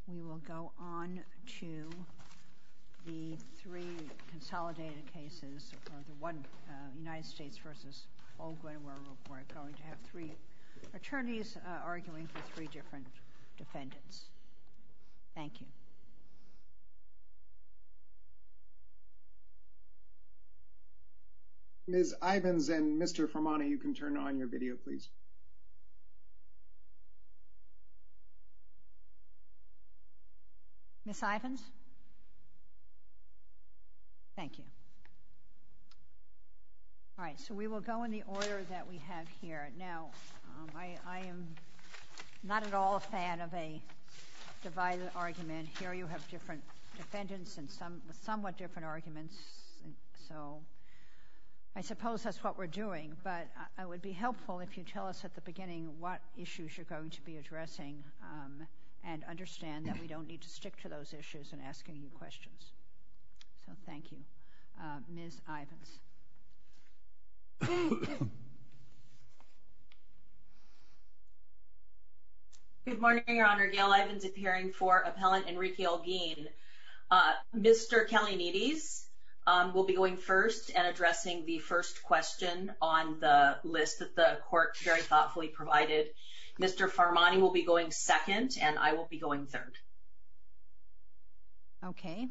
we will go on to the three consolidated cases, or the one United States versus Holguin, where we're going to have three attorneys arguing for three different defendants. Thank you. Ms. Ivins and Mr. Fermani, you can turn on your video, please. Ms. Ivins? Thank you. All right, so we will go in the order that we have here. Now, I am not at all a fan of a divided argument. Here you have different defendants and somewhat different arguments, so I suppose that's what we're doing, but it would be helpful if you tell us at the beginning what issues you're going to be addressing, and understand that we don't need to stick to those issues in asking you questions. So thank you. Ms. Ivins. Good morning, Your Honor. Gail Ivins appearing for Appellant Enrique Holguin. Mr. Kalanides will be going first and addressing the first question on the list that the court very thoughtfully provided. Mr. Fermani will be going second, and I will be going third. Okay.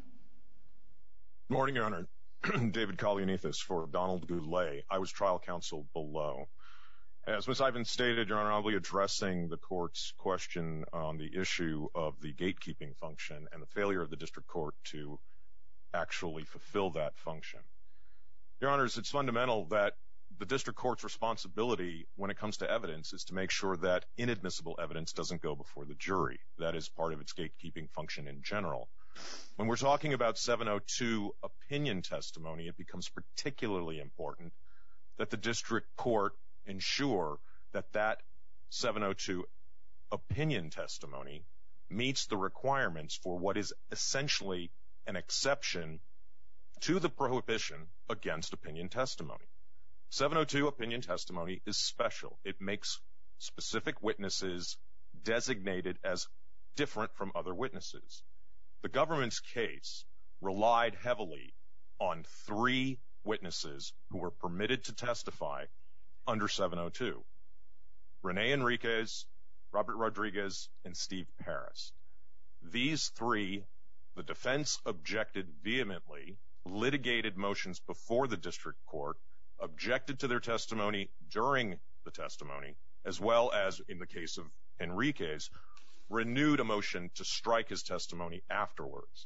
Good morning, Your Honor. David Kalanides for Donald Goulet. I was trial counsel below. As Ms. Ivins stated, Your Honor, I'll be addressing the court's question on the issue of the gatekeeping function and the failure of the district court to actually fulfill that function. Your Honors, it's fundamental that the district court's responsibility when it comes to evidence is to make sure that inadmissible evidence doesn't go before the jury. That is part of its gatekeeping function in general. When we're talking about 702 opinion testimony, it becomes particularly important that the district court ensure that that 702 opinion testimony meets the requirements for what is essentially an exception to the prohibition against opinion testimony. 702 opinion testimony is special. It makes specific witnesses designated as different from other witnesses. The government's case relied heavily on three witnesses who were permitted to testify under 702. Rene Enriquez, Robert Rodriguez, and Steve Paris. These three, the defense objected vehemently, litigated motions before the district court, objected to their testimony during the testimony, as well as, in the case of Enriquez, renewed a motion to strike his testimony afterwards.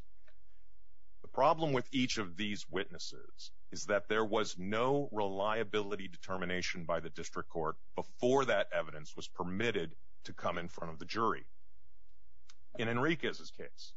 The problem with each of these witnesses is that there was no reliability determination by the district court before that evidence was permitted to come in front of the jury. In Enriquez's case,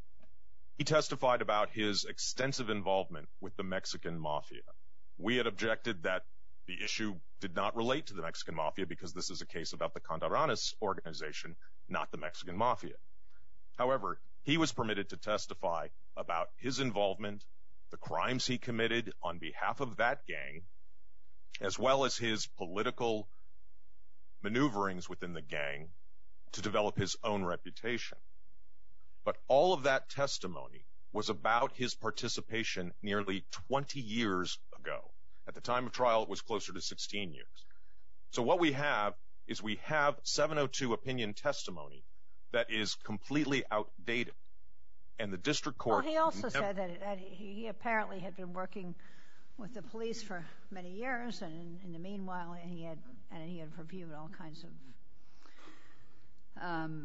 he testified about his extensive involvement with the Mexican mafia. We had objected that the issue did not relate to the Mexican mafia because this is a case about the Cantaranas organization, not the Mexican mafia. However, he was permitted to testify about his involvement, the crimes he committed on behalf of that gang, as well as his political maneuverings within the gang to develop his own reputation. But all of that testimony was about his participation nearly 20 years ago. At the time of trial, it was closer to 16 years. So what we have is we have 702 opinion testimony that is completely outdated. And the district court... Well, he also said that he apparently had been working with the police for many years, and in the meanwhile, he had reviewed all kinds of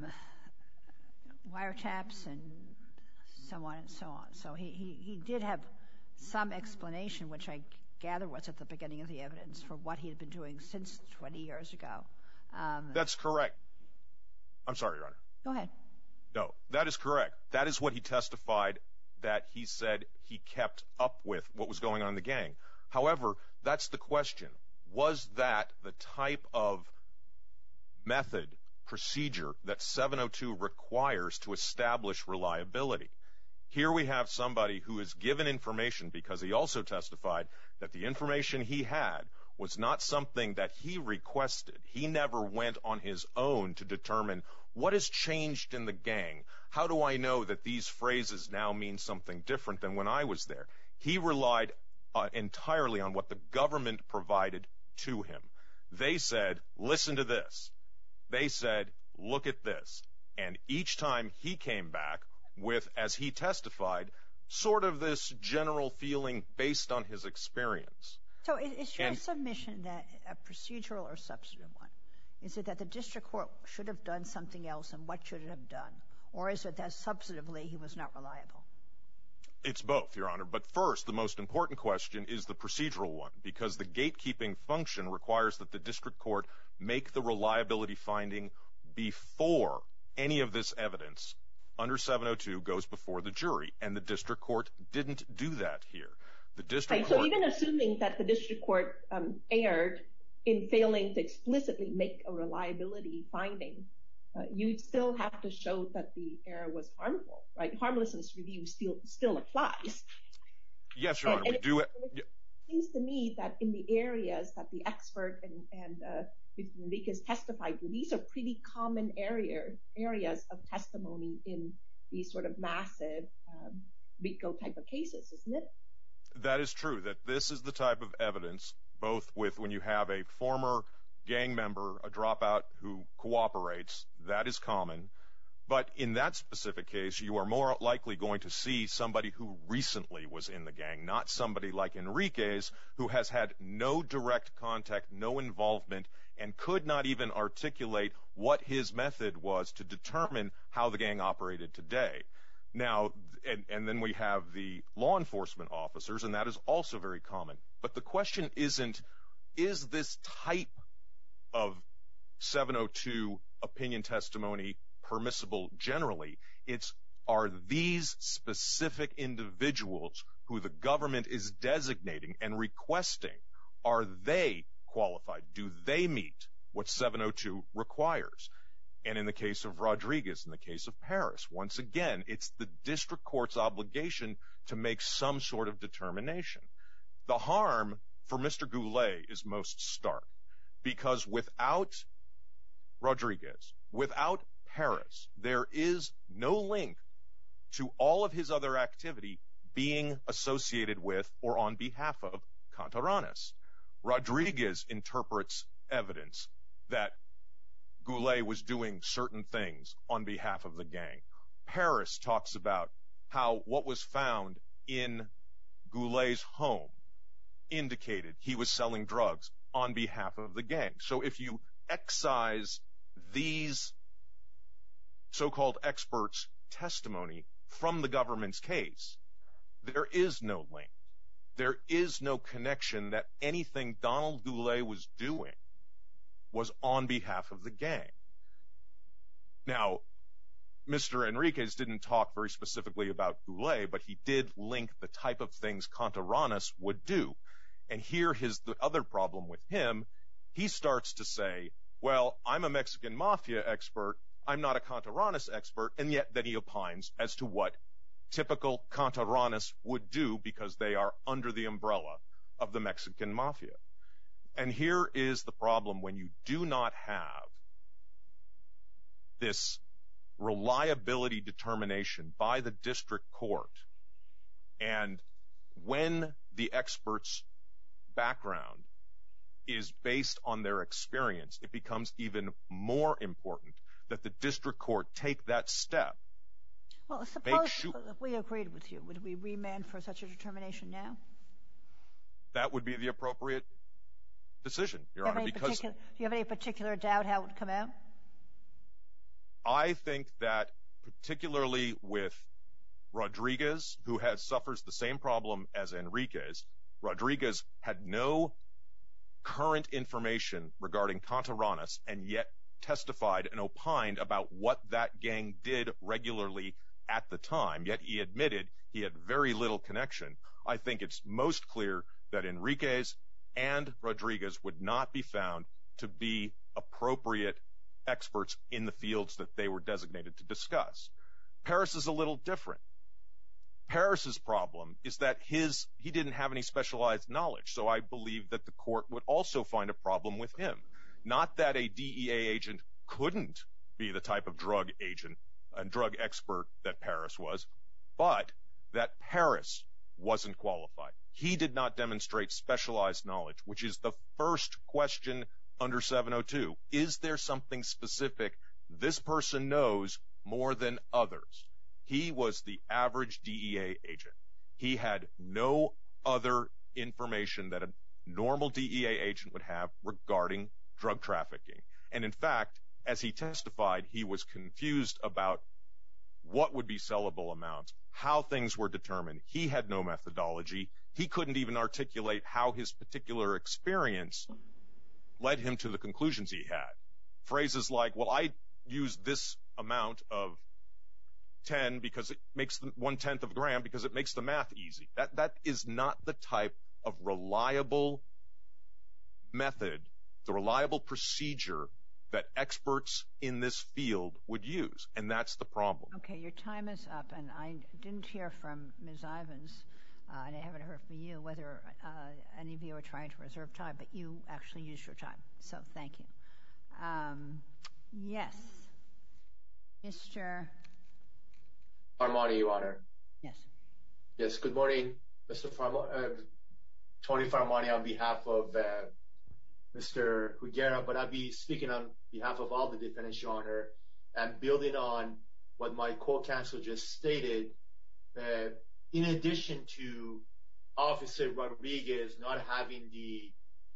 wiretaps and so on and so on. So he did have some explanation, which I gather was at the beginning of the evidence, for what he had been doing since 20 years ago. That's correct. I'm sorry, Your Honor. Go ahead. No, that is correct. That is what he testified, that he said he kept up with what was going on in the gang. However, that's the question. Was that the type of method, procedure that 702 requires to establish reliability? Here we have somebody who is given information because he also testified that the information he had was not something that he requested. He never went on his own to determine What has changed in the gang? How do I know that these phrases now mean something different than when I was there? He relied entirely on what the government provided to him. They said, listen to this. They said, look at this. And each time he came back with, as he testified, sort of this general feeling based on his experience. So is your submission that a procedural or substantive one? Is it that the district court should have done something else, and what should it have done? Or is it that substantively he was not reliable? It's both, Your Honor. But first, the most important question is the procedural one, because the gatekeeping function requires that the district court make the reliability finding before any of this evidence under 702 goes before the jury, and the district court didn't do that here. The district court... So even assuming that the district court erred in failing to explicitly make a reliability finding, you still have to show that the error was harmful, right? Harmlessness review still applies. Yes, Your Honor, we do it. It seems to me that in the areas that the expert and Mr. Enriquez testified to, these are pretty common areas of testimony in these sort of massive RICO type of cases, isn't it? That is true, that this is the type of evidence, both with when you have a former gang member, a dropout who cooperates, that is common. But in that specific case, you are more likely going to see somebody who recently was in the gang, not somebody like Enriquez, who has had no direct contact, no involvement, and could not even articulate what his method was to determine how the gang operated today. Now, and then we have the law enforcement officers, and that is also very common. But the question isn't, is this type of 702 opinion testimony permissible generally? It's, are these specific individuals who the government is designating and requesting, are they qualified? Do they meet what 702 requires? And in the case of Rodriguez, in the case of Paris, once again, it's the district court's obligation to make some sort of determination. The harm for Mr. Goulet is most stark, because without Rodriguez, without Paris, there is no link to all of his other activity being associated with or on behalf of Cantaranes. Rodriguez interprets evidence that Goulet was doing certain things on behalf of the gang. Paris talks about how what was found in Goulet's home indicated he was selling drugs on behalf of the gang. So if you excise these so-called experts' testimony from the government's case, there is no link. There is no connection that anything Donald Goulet was doing was on behalf of the gang. Now, Mr. Enriquez didn't talk very specifically about Goulet, but he did link the type of things Cantaranes would do. And here is the other problem with him. He starts to say, well, I'm a Mexican mafia expert, I'm not a Cantaranes expert, and yet then he opines as to what typical Cantaranes would do because they are under the umbrella of the Mexican mafia. And here is the problem when you do not have this reliability determination by the district court, and when the expert's background is based on their experience, it becomes even more important that the district court take that step. Well, suppose we agreed with you. Would we remand for such a determination now? That would be the appropriate decision, Your Honor, because... Do you have any particular doubt how it would come out? I think that particularly with Rodriguez, who suffers the same problem as Enriquez, Rodriguez had no current information regarding Cantaranes and yet testified and opined about what that gang did regularly at the time, yet he admitted he had very little connection. I think it's most clear that Enriquez and Rodriguez would not be found to be appropriate experts in the fields that they were designated to discuss. Paris is a little different. Paris's problem is that he didn't have any specialized knowledge, so I believe that the court would also find a problem with him. Not that a DEA agent couldn't be the type of drug agent and drug expert that Paris was, but that Paris wasn't qualified. He did not demonstrate specialized knowledge, which is the first question under 702. Is there something specific this person knows more than others? He was the average DEA agent. He had no other information that a normal DEA agent would have regarding drug trafficking. And in fact, as he testified, he was confused about what would be sellable amounts, how things were determined. He had no methodology. He couldn't even articulate how his particular experience led him to the conclusions he had. Phrases like, well, I use this amount of 10 because it makes 1/10 of a gram because it makes the math easy. That is not the type of reliable method, the reliable procedure that experts in this field would use, and that's the problem. Okay, your time is up, and I didn't hear from Ms. Ivins, and I haven't heard from you whether any of you are trying to reserve time, but you actually used your time, so thank you. Yes. Mr. Farmani, Your Honor. Yes. Yes, good morning, Mr. Tony Farmani on behalf of Mr. Huguera, but I'll be speaking on behalf of all the defendants, Your Honor, and building on what my co-counsel just stated. In addition to Officer Rodriguez not having the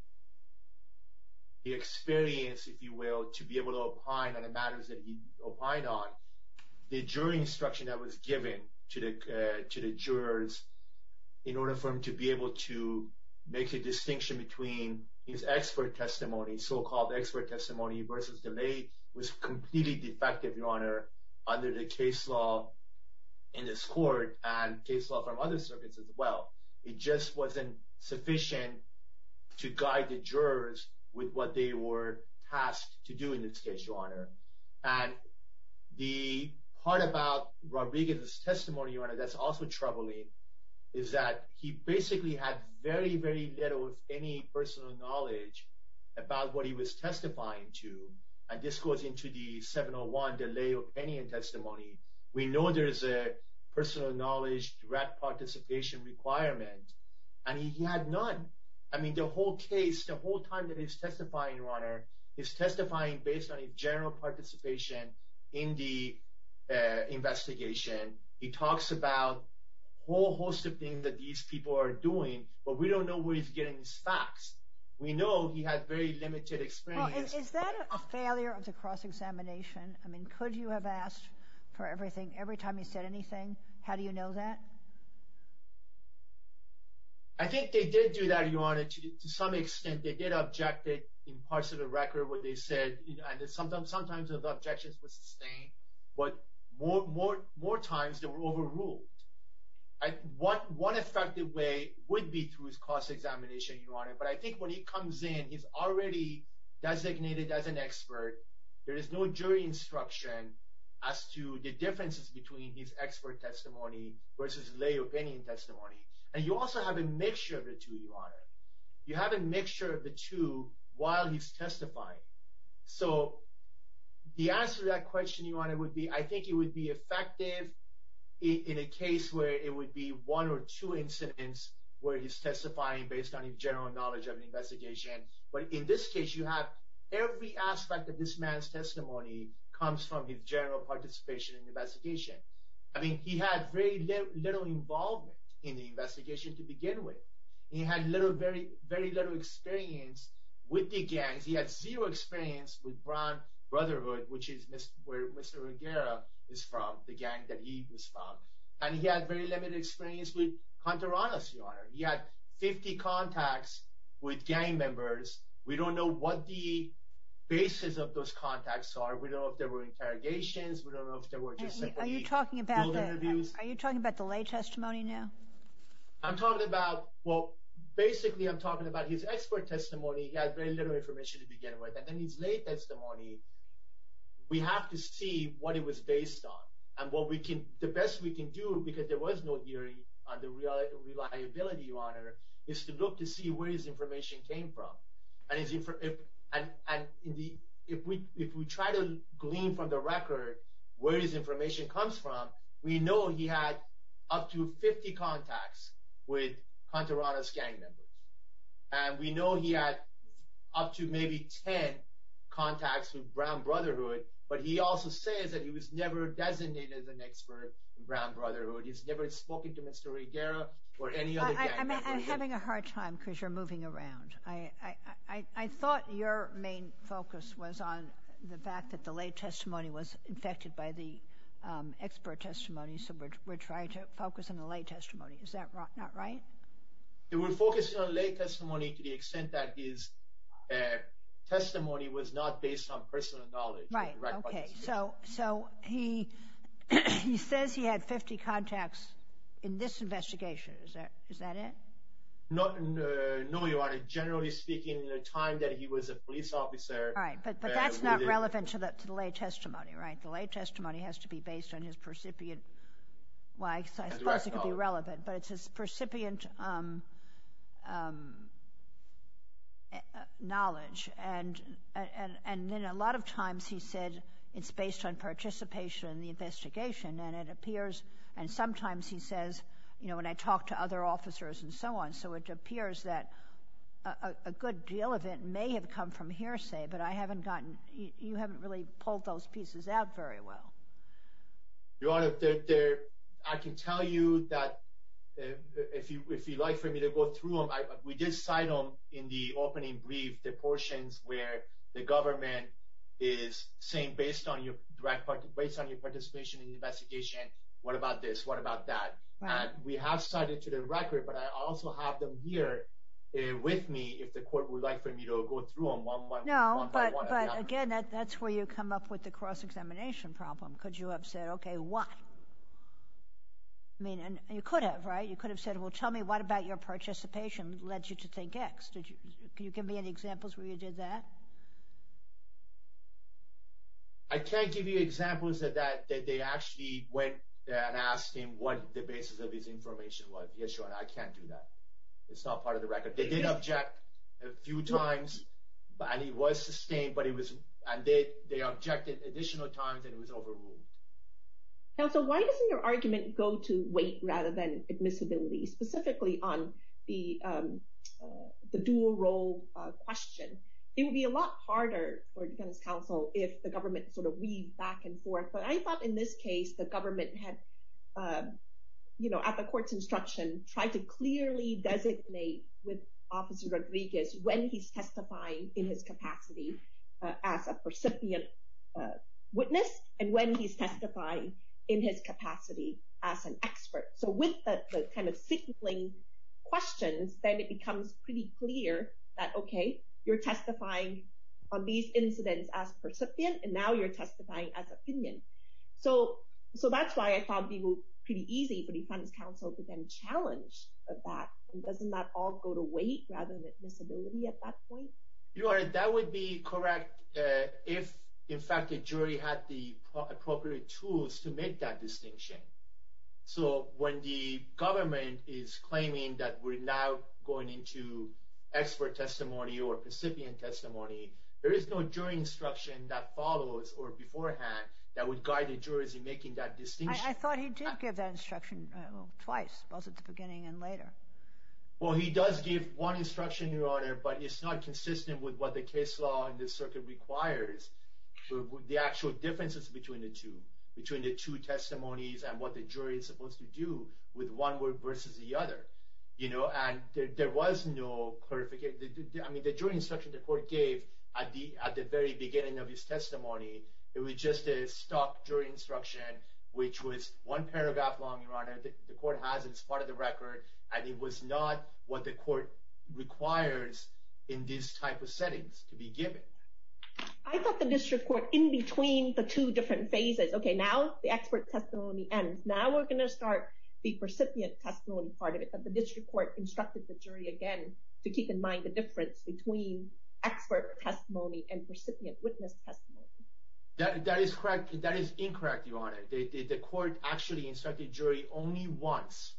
experience, if you will, to be able to opine on the matters that he opined on, the jury instruction that was given to the jurors in order for him to be able to make a distinction between his expert testimony, so-called expert testimony, versus the lay was completely defective, Your Honor, under the case law in this court and case law from other circuits as well. It just wasn't sufficient to guide the jurors with what they were tasked to do in this case, Your Honor. And the part about Rodriguez's testimony, Your Honor, that's also troubling is that he basically had very, very little, if any, personal knowledge about what he was testifying to. And this goes into the 701, the lay opinion testimony. We know there's a personal knowledge, direct participation requirement, and he had none. I mean, the whole case, the whole time that he's testifying, Your Honor, he's testifying based on his general participation in the investigation. He talks about a whole host of things that these people are doing, but we don't know where he's getting his facts. We know he has very limited experience. Well, is that a failure of the cross-examination? I mean, could you have asked for everything every time he said anything? How do you know that? I think they did do that, Your Honor, to some extent. They did object it in parts of the record where they said, and sometimes the objections were sustained, but more times they were overruled. One effective way would be through his cross-examination, Your Honor, but I think when he comes in, he's already designated as an expert. There is no jury instruction as to the differences between his expert testimony versus lay opinion testimony. And you also have a mixture of the two, Your Honor. You have a mixture of the two while he's testifying. So the answer to that question, Your Honor, would be, I think it would be effective in a case where it would be one or two incidents where he's testifying based on his general knowledge of an investigation. But in this case, you have every aspect of this man's testimony comes from his general participation in the investigation. I mean, he had very little involvement in the investigation to begin with. He had very little experience with the gangs. He had zero experience with Brown Brotherhood, which is where Mr. Riguera is from, the gang that he was from. And he had very limited experience with Contreras, Your Honor. He had 50 contacts with gang members. We don't know what the basis of those contacts are. We don't know if there were interrogations. We don't know if there were just simply field interviews. Are you talking about the lay testimony now? I'm talking about, well, basically I'm talking about his expert testimony. He had very little information to begin with. And then his lay testimony, we have to see what it was based on. And the best we can do, because there was no hearing on the reliability, Your Honor, is to look to see where his information came from. And in if we try to glean from the record where his information comes from, we know he had up to 50 contacts with Contarana's gang members. And we know he had up to maybe 10 contacts with Brown Brotherhood, but he also says that he was never designated as an expert in Brown Brotherhood. He's never spoken to Mr. Higuera or any other gang member. I'm having a hard time because you're moving around. I thought your main focus was on the fact that the lay testimony was infected by the expert testimony, so we're trying to focus on the lay testimony. Is that not right? We're focusing on lay testimony to the extent that his testimony was not based on personal knowledge. Right. Okay. So he says he had 50 contacts in this investigation. Is that it? No, Your Honor. Generally speaking, in the time that he was a police officer. All right, but that's not relevant to the lay testimony, right? The lay testimony has to be based on his percipient. Well, I suppose it could be relevant, but it's his percipient knowledge, and then a lot of times he said it's based on participation in the investigation, and it appears, and sometimes he says, when I talk to other officers and so on, so it appears that a good deal of it may have come from hearsay, but you haven't really pulled those pieces out very well. Your Honor, I can tell you that if you'd like for me to go through them, we did cite them in the opening brief, the portions where the government is saying based on your participation in the investigation, what about this, what about that? Right. And we have cited to the record, but I also have them here with me if the court would like for me to go through them one by one. But again, that's where you come up with the cross-examination problem. Could you have said, okay, what? I mean, and you could have, right? You could have said, well, tell me what about your participation led you to think X? Can you give me any examples where you did that? I can't give you examples that they actually went and asked him what the basis of his information was. Yes, Your Honor, I can't do that. It's not part of the record. They did object a few times, and he was sustained, but they objected additional times, and it was overruled. Counsel, why doesn't your argument go to weight rather than admissibility, specifically on the dual role question? It would be a lot harder for defense counsel if the government sort of weaved back and forth. But I thought in this case, the government had, at the court's instruction, tried to clearly designate with Officer Rodriguez when he's testifying in his capacity as a percipient witness and when he's testifying in his capacity as an expert. So with the kind of signaling questions, then it becomes pretty clear that, okay, you're testifying on these incidents as percipient, and now you're testifying as opinion. So that's why I thought it would be pretty easy for defense counsel to then challenge that. And doesn't that all go to weight rather than admissibility at that point? Your Honor, that would be correct if, in fact, the jury had the appropriate tools to make that distinction. So when the government is claiming that we're now going into expert testimony or percipient testimony, there is no jury instruction that follows or beforehand that would guide the jurors in making that distinction. I thought he did give that instruction twice, both at the beginning and later. Well, he does give one instruction, Your Honor, but it's not consistent with what the case law in this circuit requires. The actual differences between the two testimonies and what the jury is supposed to do with one word versus the other. And there was no clarification. I mean, the jury instruction the court gave at the very beginning of his testimony, it was just a stock jury instruction, which was one paragraph long, Your Honor. The court has it as part of the record, and it was not what the court requires in these type of settings to be given. I thought the district court, in between the two different phases, okay, now the expert testimony ends. Now we're going to start the percipient testimony part of it, that the district court instructed the jury again to keep in mind the difference between expert testimony and percipient witness testimony. That is correct. That is incorrect, Your Honor. The court actually instructed the jury only once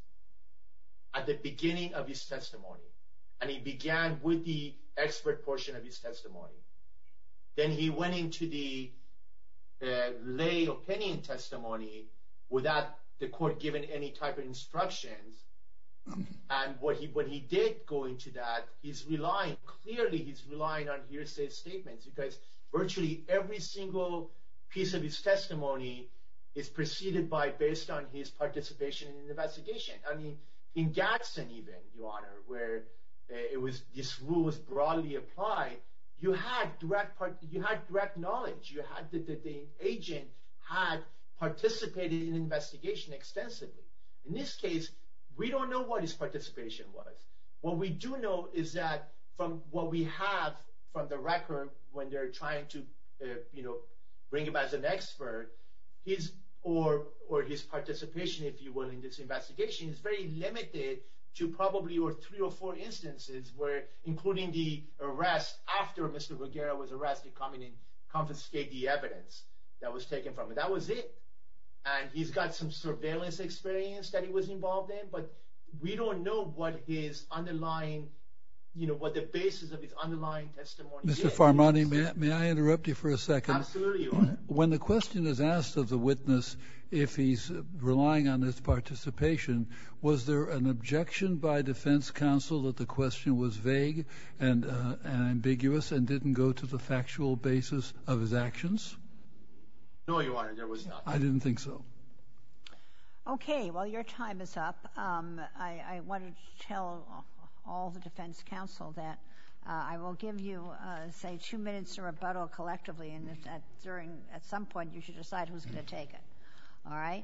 at the beginning of his testimony, and he began with the expert portion of his testimony. Then he went into the lay opinion testimony without the court giving any type of instructions. And when he did go into that, he's relying on hearsay statements, because virtually every single piece of his testimony is preceded by based on his participation in the investigation. I mean, in Gadsden even, Your Honor, where this rule was broadly applied, you had direct knowledge. You had the agent had participated in the investigation extensively. In this case, we don't know what his participation was. What we do know is that from what we have from the record when they're trying to, bring him as an expert, his participation, if you will, in this investigation is very limited to probably 3 or 4 instances where, including the arrest after Mr. Vergara was arrested, coming and confiscate the evidence that was taken from him. That was it. And he's got some surveillance experience that he was involved in, but we don't know what his underlying, what the basis of his underlying testimony is. Mr. Farmani, may I interrupt you for a second? Absolutely, Your Honor. When the question is asked of the witness if he's relying on his participation, was there an objection by defense counsel that the question was vague and ambiguous and didn't go to the factual basis of his actions? No, Your Honor, there was not. I didn't think so. Okay, well, your time is up. I wanted to tell all the defense counsel that I will give you, say, 2 minutes to rebuttal collectively, and at some point you should decide who's going to take it. All right?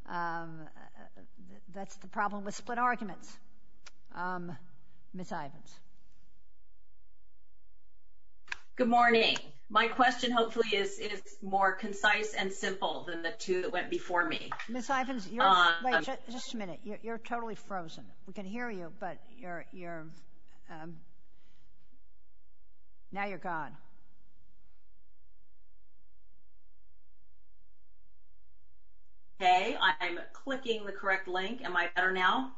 That's the problem with split arguments. Ms. Ivins. Good morning. My question hopefully is more concise and simple than the 2 that went before me. Ms. Ivins, wait, just a minute. You're totally frozen. We can hear you, but now you're gone. Okay, I'm clicking the correct link. Am I better now?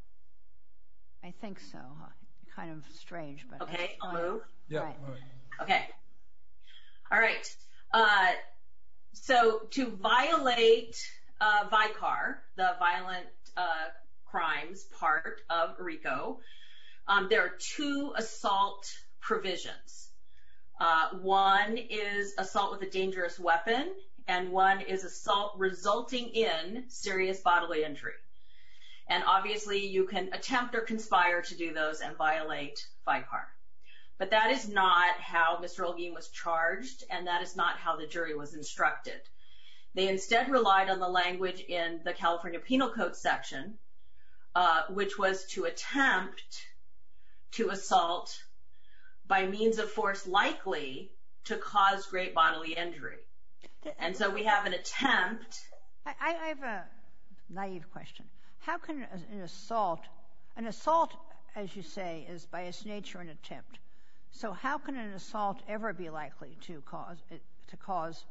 I think so. Kind of strange, but okay, I'll move. Yeah. Right. All right. Okay. All right. So to violate VICAR, the violent crimes part of RICO, there are 2 assault provisions. One is assault with a dangerous weapon, and one is assault resulting in serious bodily injury. And obviously you can attempt or conspire to do those and violate VICAR. But that is not how Mr. Olguin was charged, and that is not how the jury was instructed. They instead relied on the language in the California Penal Code section, which was to attempt to assault by means of force likely to cause great bodily injury. And so we have an attempt. I have a naive question. How can an assault, as you say, is by its nature an attempt. So how can an assault ever be likely to cause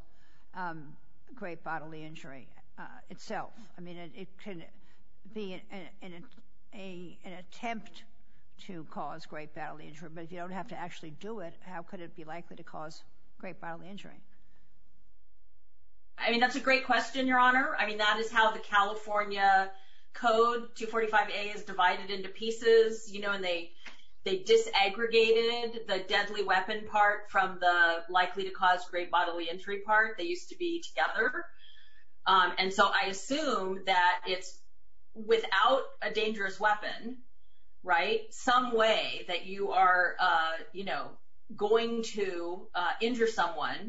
great bodily injury itself? I mean, it can be an attempt to cause great bodily injury, but if you don't have to actually do it, how could it be likely to cause great bodily injury? I mean, that's a great question, Your Honor. I mean, that is how the California Code 245A is divided into pieces, and they disaggregated the deadly weapon part from the likely to cause great bodily injury part. They used to be together. And so I assume that it's without a dangerous weapon, right? Some way that you are, going to injure someone,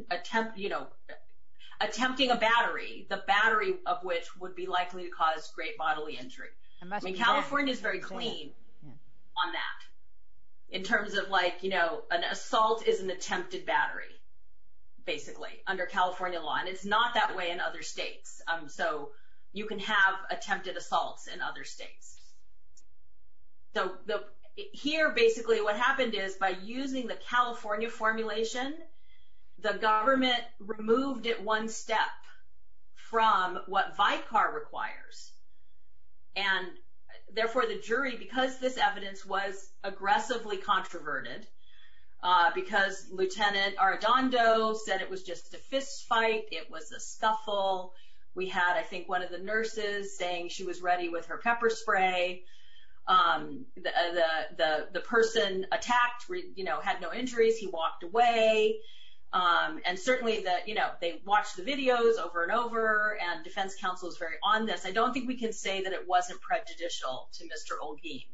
attempting a battery, the battery of which would be likely to cause great bodily injury. I mean, California is very clean on that in terms of an assault is an attempted battery, basically, under California law. And it's not that way in other states. So you can have attempted assaults in other states. So here, basically, what happened is by using the California formulation, the government removed it one step from what VICAR requires. And therefore, the jury, because this evidence was aggressively controverted, because Lieutenant Arredondo said it was just a fist fight, it was a scuffle. We had, I think, one of the nurses saying she was ready with her pepper spray. The person attacked, had no injuries. He walked away. And certainly they watched the videos over and over, and defense counsel is very on this. I don't think we can say that it wasn't prejudicial to Mr. Olguin,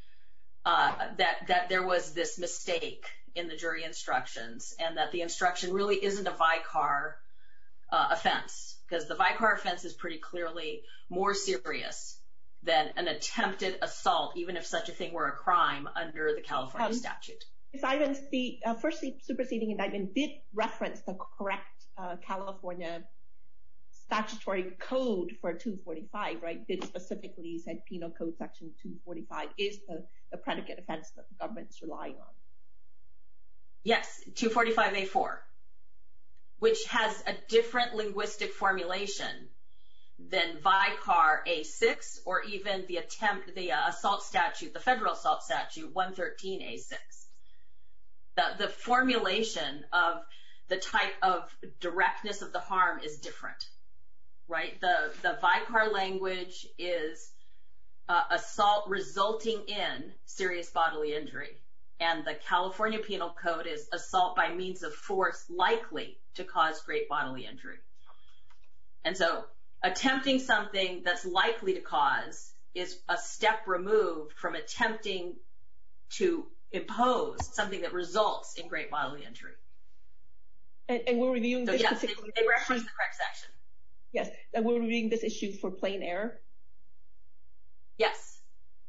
that there was this mistake in the jury instructions, and that the instruction really isn't a Vicar offense, because the Vicar offense is pretty clearly more serious than an attempted assault, even if such a thing were a crime under the California statute. Ms. Ivins, the first superseding indictment did reference the correct California statutory code for 245, right? Did specifically said Penal Code Section 245 is the predicate offense that the government is relying on. Yes, 245A4, which has a different linguistic formulation than Vicar A6, or even the assault statute, the federal assault statute 113A6. The formulation of the type of directness of the harm is different, right? The Vicar language is assault resulting in serious bodily injury, and the California Penal Code is assault by means of force likely to cause great bodily injury. And so attempting something that's likely to cause is a step removed from attempting to impose something that results in great bodily injury. And we're reviewing this yes, they reference the correct section. Yes, and we're reviewing this issue for plain error? Yes.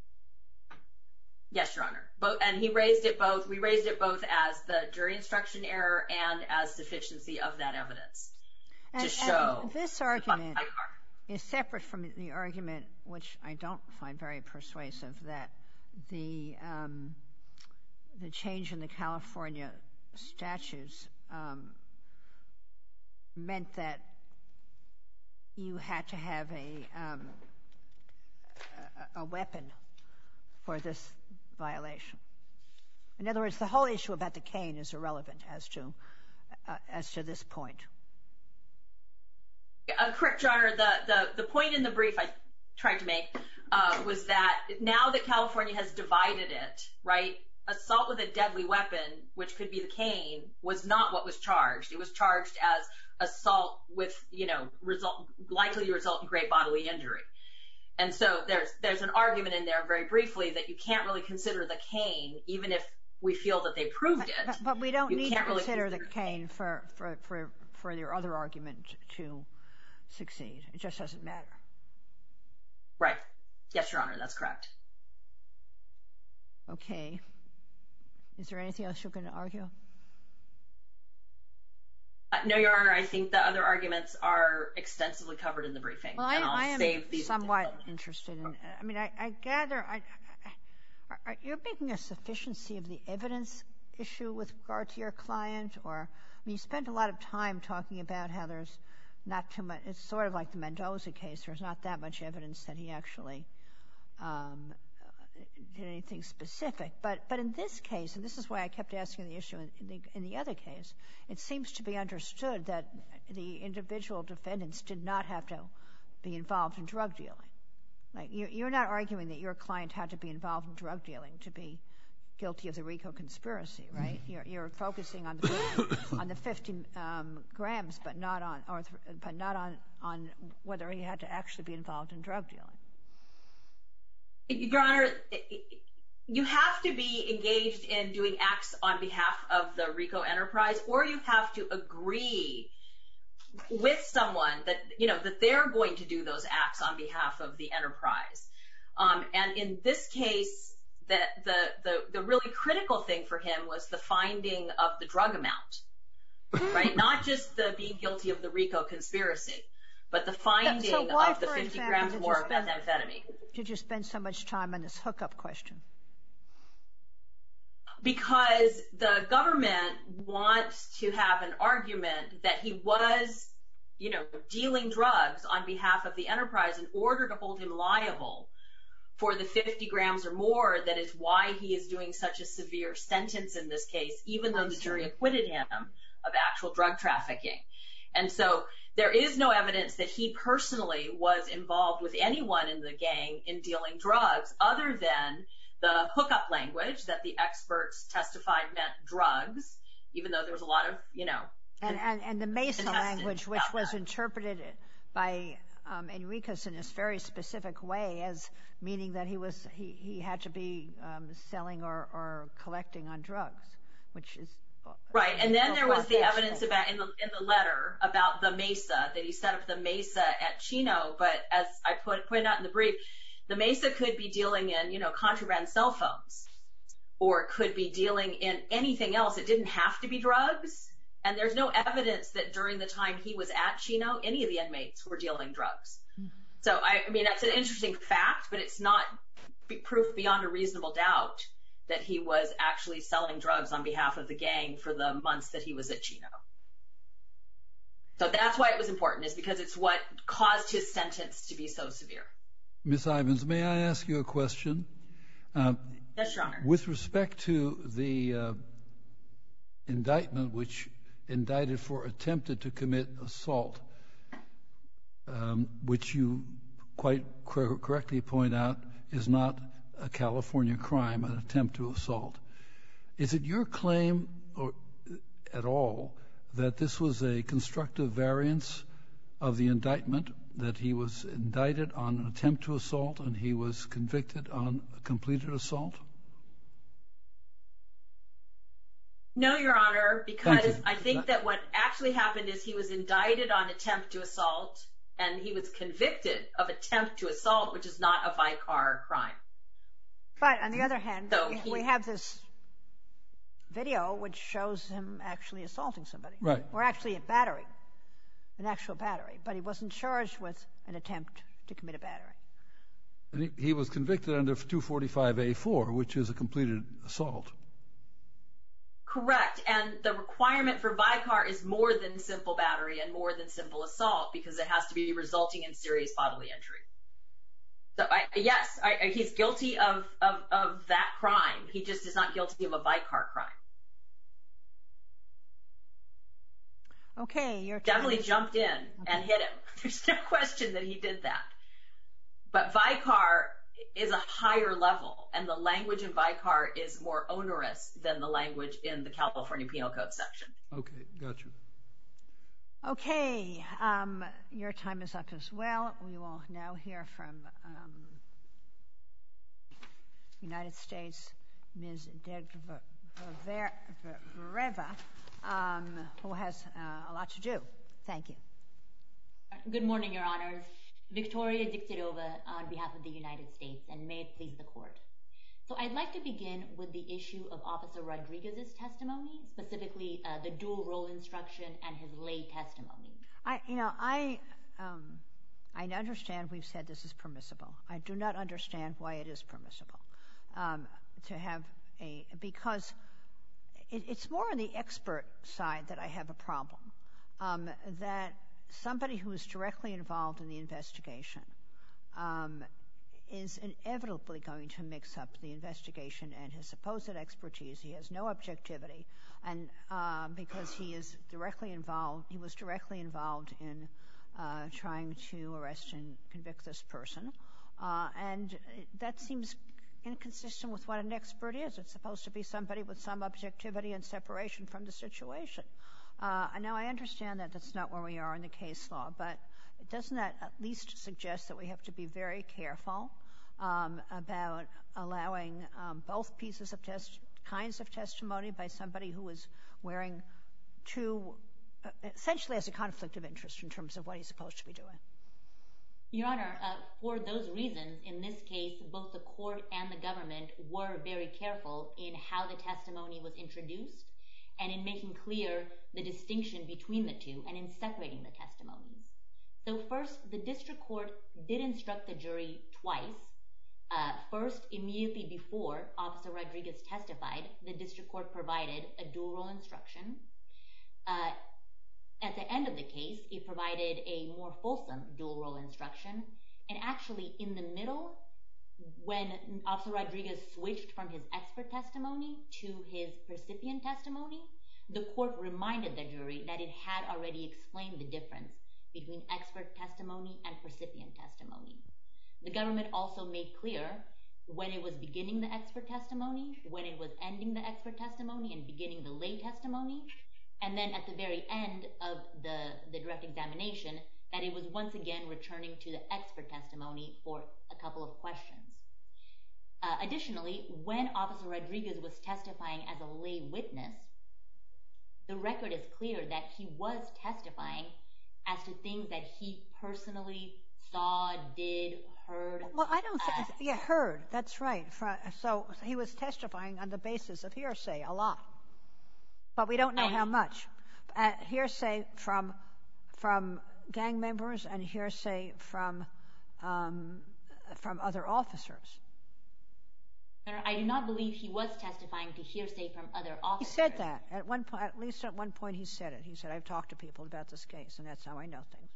Yes, Your Honor. And we raised it both as the jury instruction error and as sufficiency of that evidence to show. And this argument is separate from the argument, which I don't find very persuasive, that the change in the California statutes meant that you had to have a weapon for this violation. In other words, the whole issue about the cane is irrelevant as to this point. Correct, Your Honor. The point in the brief I tried to make was that now that California has divided it, right, assault with a deadly weapon, which could be the cane, was not what was charged. It was charged as assault with, likely to result in great bodily injury. And so there's an argument in there, very briefly, that you can't really consider the cane, even if we feel that they proved it. But we don't need to consider the cane for your other argument to succeed. It just doesn't matter. Right. Yes, Your Honor, that's correct. Okay. Is there anything else you're going to argue? No, Your Honor. I think the other arguments are extensively covered in the briefing. Well, I am somewhat interested in. I mean, I gather. You're making a sufficiency of the evidence issue with regard to your client, or you spent a lot of time talking about how there's not too much. It's sort of like the Mendoza case. There's not that much evidence that he actually did anything specific. But in this case, and this is why I kept asking the issue in the other case, it seems to be understood that the individual defendants did not have to be involved in drug dealing. Like you're not arguing that your client had to be involved in drug dealing to be guilty of the RICO conspiracy, right? You're focusing on the 50 grams, but not on whether he had to actually be involved in drug dealing. Your Honor, you have to be engaged in doing acts on behalf of the RICO enterprise, or you have to agree with someone that that they're going to do those acts on behalf of the enterprise. And in this case, the really critical thing for him was the finding of the drug amount, right? Not just the being guilty of the RICO conspiracy, but the finding of the 50 grams more of methamphetamine. Did you spend so much time on this hookup question? Because the government wants to have an argument that he was, dealing drugs on behalf of the enterprise in order to hold him liable for the 50 grams or more that is why he is doing such a severe sentence in this case, even though the jury acquitted him of actual drug trafficking. And so there is no evidence that he personally was involved with anyone in the gang in dealing drugs other than the hookup language that the experts testified meant drugs, even though there was a lot of, and the Mesa language, which was interpreted by Enriquez in this very specific way as meaning that he had to be selling or collecting on drugs, which is right. And then there was the evidence about in the letter about the Mesa, that he set up the Mesa at Chino. But as I pointed out in the brief, the Mesa could be dealing in, contraband cell phones, or could be dealing in anything else. It didn't have to be drugs. And there's no evidence that during the time he was at Chino, any of the inmates were dealing drugs. So, I mean, that's an interesting fact, but it's not proof beyond a reasonable doubt that he was actually selling drugs on behalf of the gang for the months that he was at Chino. So that's why it was important, is because it's what caused his sentence to be so severe. Ms. Ivins, may I ask you a question? Yes, Your Honor. With respect to the indictment, which indicted for attempted to commit assault, which you quite correctly point out is not a California crime, an attempt to assault. Is it your claim at all that this was a constructive variance of the indictment, that he was indicted on an attempt to assault and he was convicted on a completed assault? No, Your Honor, because I think that what actually happened is he was indicted on attempt to assault and he was convicted of attempt to assault, which is not a Vicar crime. But on the other hand, we have this video which shows him actually assaulting somebody. Right. Or actually a battery, an actual battery. But he wasn't charged with an attempt to commit a battery. And he was convicted under 245A4, which is a completed assault. Correct. And the requirement for Vicar is more than simple battery and more than simple assault, because it has to be resulting in serious bodily injury. So, yes, he's guilty of that crime. He just is not guilty of a Vicar crime. Okay. You're definitely jumped in and hit him. There's no question that he did that. But Vicar is a higher level, and the language in Vicar is more onerous than the language in the California Penal Code section. Okay, got you. Okay, your time is up as well. We will now hear from United States, Ms. Degvereva, who has a lot to do. Thank you. Good morning, Your Honors. Victoria Degvereva on behalf of the United States, and may it please the Court. So I'd like to begin with the issue of Officer Rodriguez's testimony, specifically the dual role instruction and his lay testimony. I understand we've said this is permissible. I do not understand why it is permissible to have because it's more on the expert side that I have a problem, that somebody who is directly involved in the investigation is inevitably going to mix up the investigation and his supposed expertise. He has no objectivity, and because he was directly involved in trying to arrest and convict this person, and that seems inconsistent with what an expert is. It's supposed to be somebody with some objectivity and separation from the situation. Now, I understand that that's not where we are in the case law, but doesn't that at least suggest that we have to be very careful about allowing both pieces of kinds of testimony by somebody who is wearing essentially has a conflict of interest in terms of what he's supposed to be doing? Your Honor, for those reasons, in this case, both the court and the government were very careful in how the testimony was introduced and in making clear the distinction between the two and in separating the testimonies. So first, the district court did instruct the jury twice. First, immediately before Officer Rodriguez testified, the district court provided a dual role instruction. At the end of the case, it provided a more fulsome dual role instruction. And actually, in the middle, when Officer Rodriguez switched from his expert testimony to his percipient testimony, the court reminded the jury that it had already explained the difference between expert testimony and percipient testimony. The government also made clear when it was beginning the expert testimony, when it was ending the expert testimony and beginning the lay testimony, and then at the very end of the direct examination, that it was once again returning to the expert testimony for a couple of questions. Additionally, when Officer Rodriguez was testifying as a lay witness, the record is clear that he was testifying as to things that he personally saw, did, heard. Well, I don't think, yeah, heard, that's right. So he was testifying on the basis of hearsay a lot, but we don't know how much. Hearsay from gang members and hearsay from other officers. I do not believe he was testifying to hearsay from other officers. He said that at one point. At least at one point, he said it. He said, "I've talked to people about this case, and that's how I know things."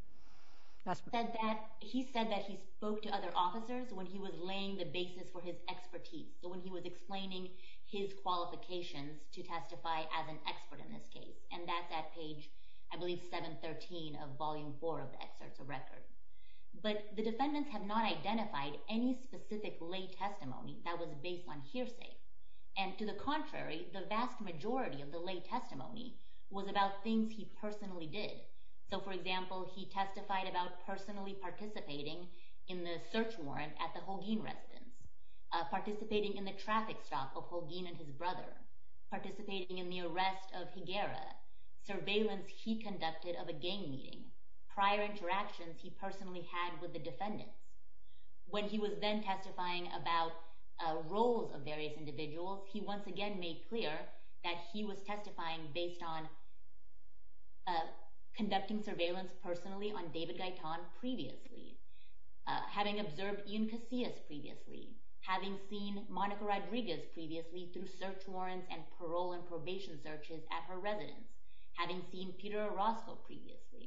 He said that he spoke to other officers when he was laying the basis for his expertise. So when he was explaining his qualifications to testify as an expert in this case, and that's at page, I believe, 713 of Volume 4 of the excerpts of record. But the defendants have not identified any specific lay testimony that was based on hearsay. And to the contrary, the vast majority of the lay testimony was about things he personally did. So, for example, he testified about personally participating in the search warrant at the Holguin residence, participating in the traffic stop of Holguin and his brother, participating in the arrest of Higuera, surveillance he conducted of a gang meeting, prior interactions he personally had with the defendants. When he was then testifying about roles of various individuals, he once again made clear that he was testifying based on conducting surveillance personally on David Gaitan previously, having observed Ian Casillas previously, having seen Monica Rodriguez previously through search warrants and parole and probation searches at her residence, having seen Peter Orozco previously.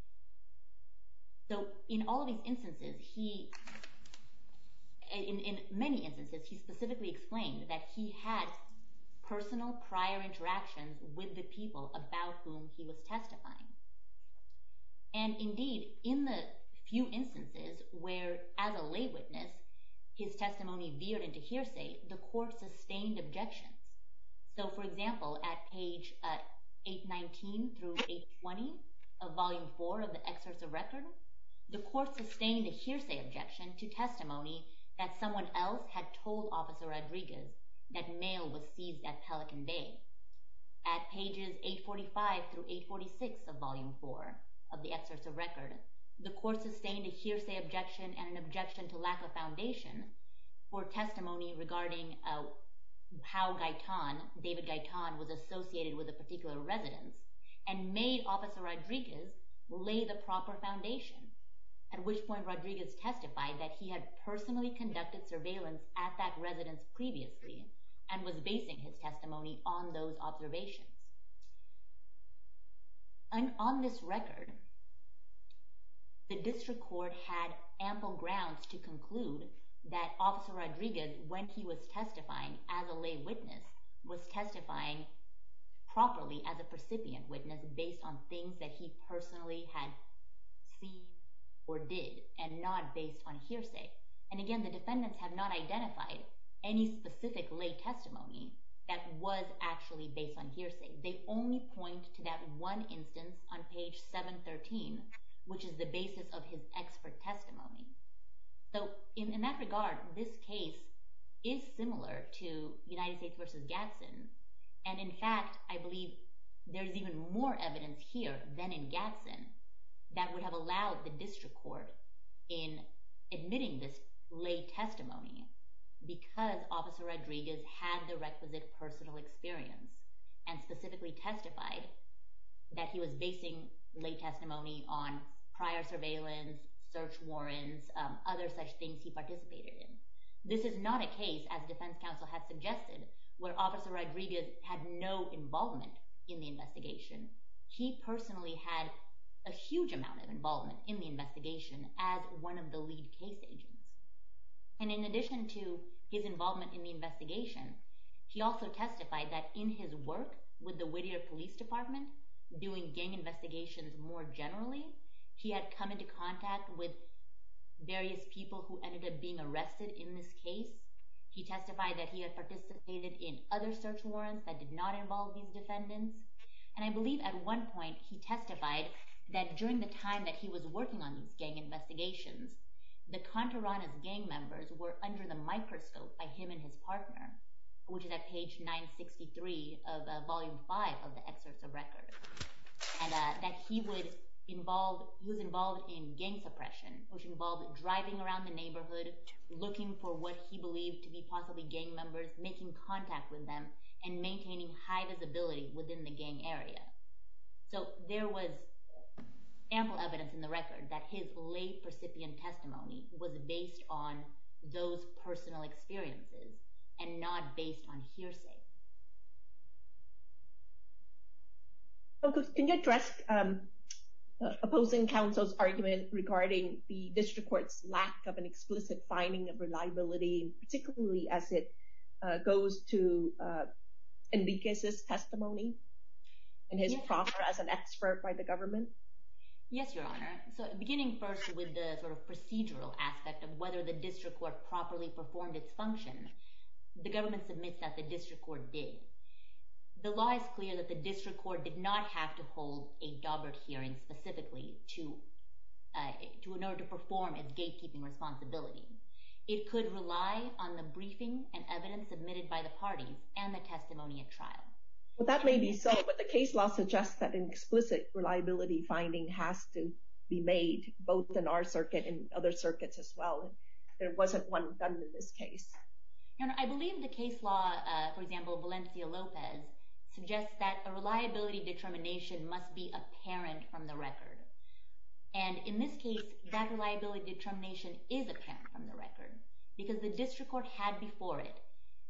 So in all of these instances, in many instances, he specifically explained that he had personal prior interactions with the people about whom he was testifying. And indeed, in the few instances where, as a lay witness, his testimony veered into hearsay, the court sustained objections. So, for example, at page 819 through 820 of Volume 4 of the excerpts of record, the court sustained a hearsay objection to testimony that someone else had told Officer Rodriguez that mail was seized at Pelican Bay. At pages 845 through 846 of Volume 4 of the excerpts of record, the court sustained a hearsay objection and an objection to lack of foundation for testimony regarding how David Gaitan, was associated with a particular residence, and made Officer Rodriguez lay the proper foundation, at which point Rodriguez testified that he had personally conducted surveillance at that residence previously and was basing his testimony on those observations. And on this record, the district court had ample grounds to conclude that Officer Rodriguez, when he was testifying as a lay witness, was testifying properly as a percipient witness based on things that he personally had seen or did, and not based on hearsay. And again, the defendants have not identified any specific lay testimony that was actually based on hearsay. They only point to that one instance on page 713, which is the basis of his expert testimony. So in that regard, this case is similar to United States v. Gadsden. And in fact, I believe there's even more evidence here than in Gadsden that would have allowed the district court in admitting this lay testimony, because Officer Rodriguez had the requisite personal experience and specifically testified that he was basing lay testimony on prior surveillance, search warrants, other such things he participated in. This is not a case, as defense counsel has suggested, where Officer Rodriguez had no involvement in the investigation. He personally had a huge amount of involvement in the investigation as one of the lead case agents. And And in addition to his involvement in the investigation, he also testified that in his work with the Whittier Police Department, doing gang investigations more generally, he had come into contact with various people who ended up being arrested in this case. He testified that he had participated in other search warrants that did not involve these defendants. And I believe at one point he testified that during the time that he was working on these gang investigations, the Contoranas gang members were under the microscope by him and his partner, which is at page 963 of volume 5 of the excerpts of record. And that he was involved in gang suppression, which involved driving around the neighborhood, looking for what he believed to be possibly gang members, making contact with them, and maintaining high visibility within the gang area. So there was ample evidence in the record that his lay percipient testimony was based on those personal experiences and not based on hearsay. Can you address opposing counsel's argument regarding the district court's lack of an explicit finding of reliability, particularly as it goes to Enriquez's testimony and his proffer as an expert by the government? Yes, Your Honor. So beginning first with the sort of procedural aspect of whether the district court properly performed its function, the government submits that the district court did. The law is clear that the district court did not have to hold a Daubert hearing specifically in order to perform its gatekeeping responsibility. It could rely on the briefing and evidence submitted by the parties and the testimony at trial. Well, that may be so, but the case law suggests that an explicit reliability finding has to be made, both in our circuit and other circuits as well. There wasn't one done in this case. Your Honor, I believe the case law, for example, Valencia Lopez, suggests that a reliability determination must be apparent from the record. And in this case, that reliability determination is apparent from the record because the district court had before it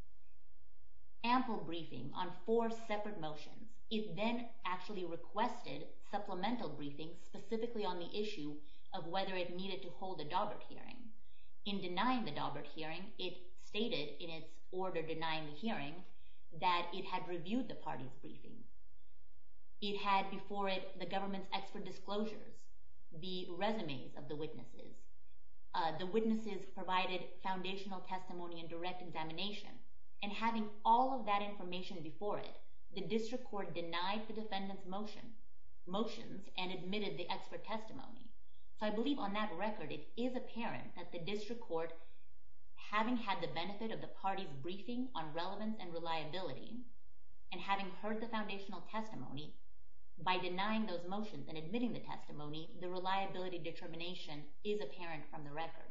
ample briefing on 4 separate motions. It then actually requested supplemental briefings specifically on the issue of whether it needed to hold a Daubert hearing. In denying the Daubert hearing, it stated in its order denying the hearing that it had reviewed the parties' briefing. It had before it the government's expert disclosures, the resumes of the witnesses. The witnesses provided foundational testimony and direct examination. And having all of that information before it, the district court denied the defendant's motions and admitted the expert testimony. So I believe on that record, it is apparent that the district court, having had the benefit of the parties' briefing on relevance and reliability, and having heard the foundational testimony, by denying those motions and admitting the testimony, the reliability determination is apparent from the record.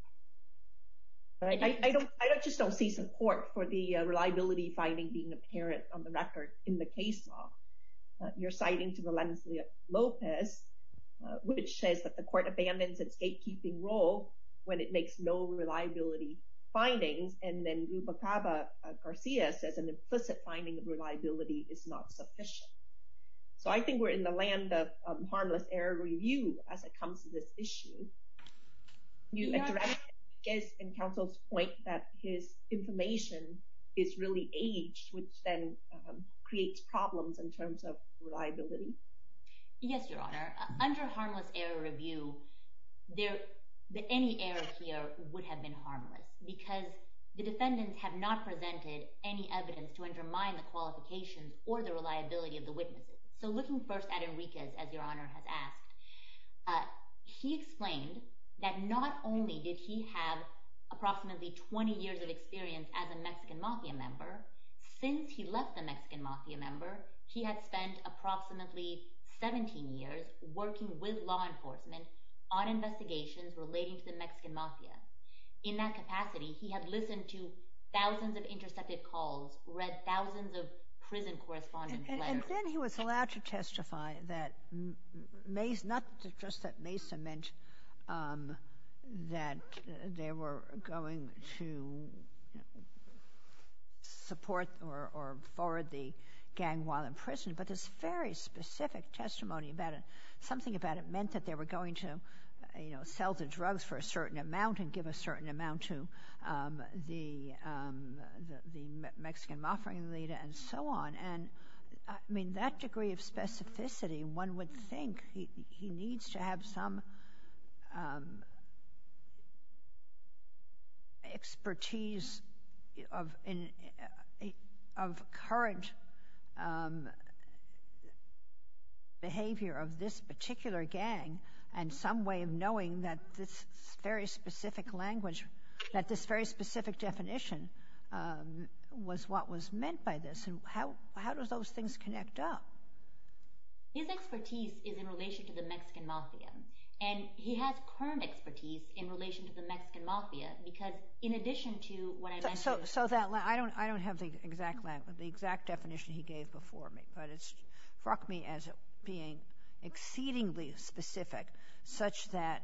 I just don't see support for the reliability finding being apparent on the record in the case law. You're citing to Valencia Lopez, which says that the court abandons its gatekeeping role when it makes no reliability findings, and then Rubalcaba Garcia says an implicit finding of reliability is not sufficient. So I think we're in the land of harmless error review as it comes to this issue. You address in counsel's point that his information is really aged, which then creates problems in terms of reliability. Yes, Your Honor. Under harmless error review, any error here would have been harmless because the defendants have not presented any evidence to undermine the qualifications or the reliability of the witnesses. So looking first at Enriquez, as Your Honor has asked, he explained that not only did he have approximately 20 years of experience as a Mexican Mafia member, since he left the Mexican Mafia member, he had spent approximately 17 years working with law enforcement on investigations relating to the Mexican Mafia. In that capacity, he had listened to thousands of intercepted calls, read thousands of prison correspondence letters. And then he was allowed to testify that Mesa, not just that Mesa meant that they were going to support or forward the gang while in prison, but this very specific testimony about it, something about it meant that they were going to sell the drugs for a certain amount and give a certain amount to the Mexican mafia leader and so on. And I mean, that degree of specificity, one would think he needs to have some expertise of current behavior of this particular gang, and some way of knowing that this very specific language, that this very specific definition was what was meant by this. And how do those things connect up? His expertise is in relation to the Mexican mafia. And he has current expertise in relation to the Mexican mafia because, in addition to what I mentioned, so that I don't have the exact definition he gave before me, but it struck me as being exceedingly specific, such that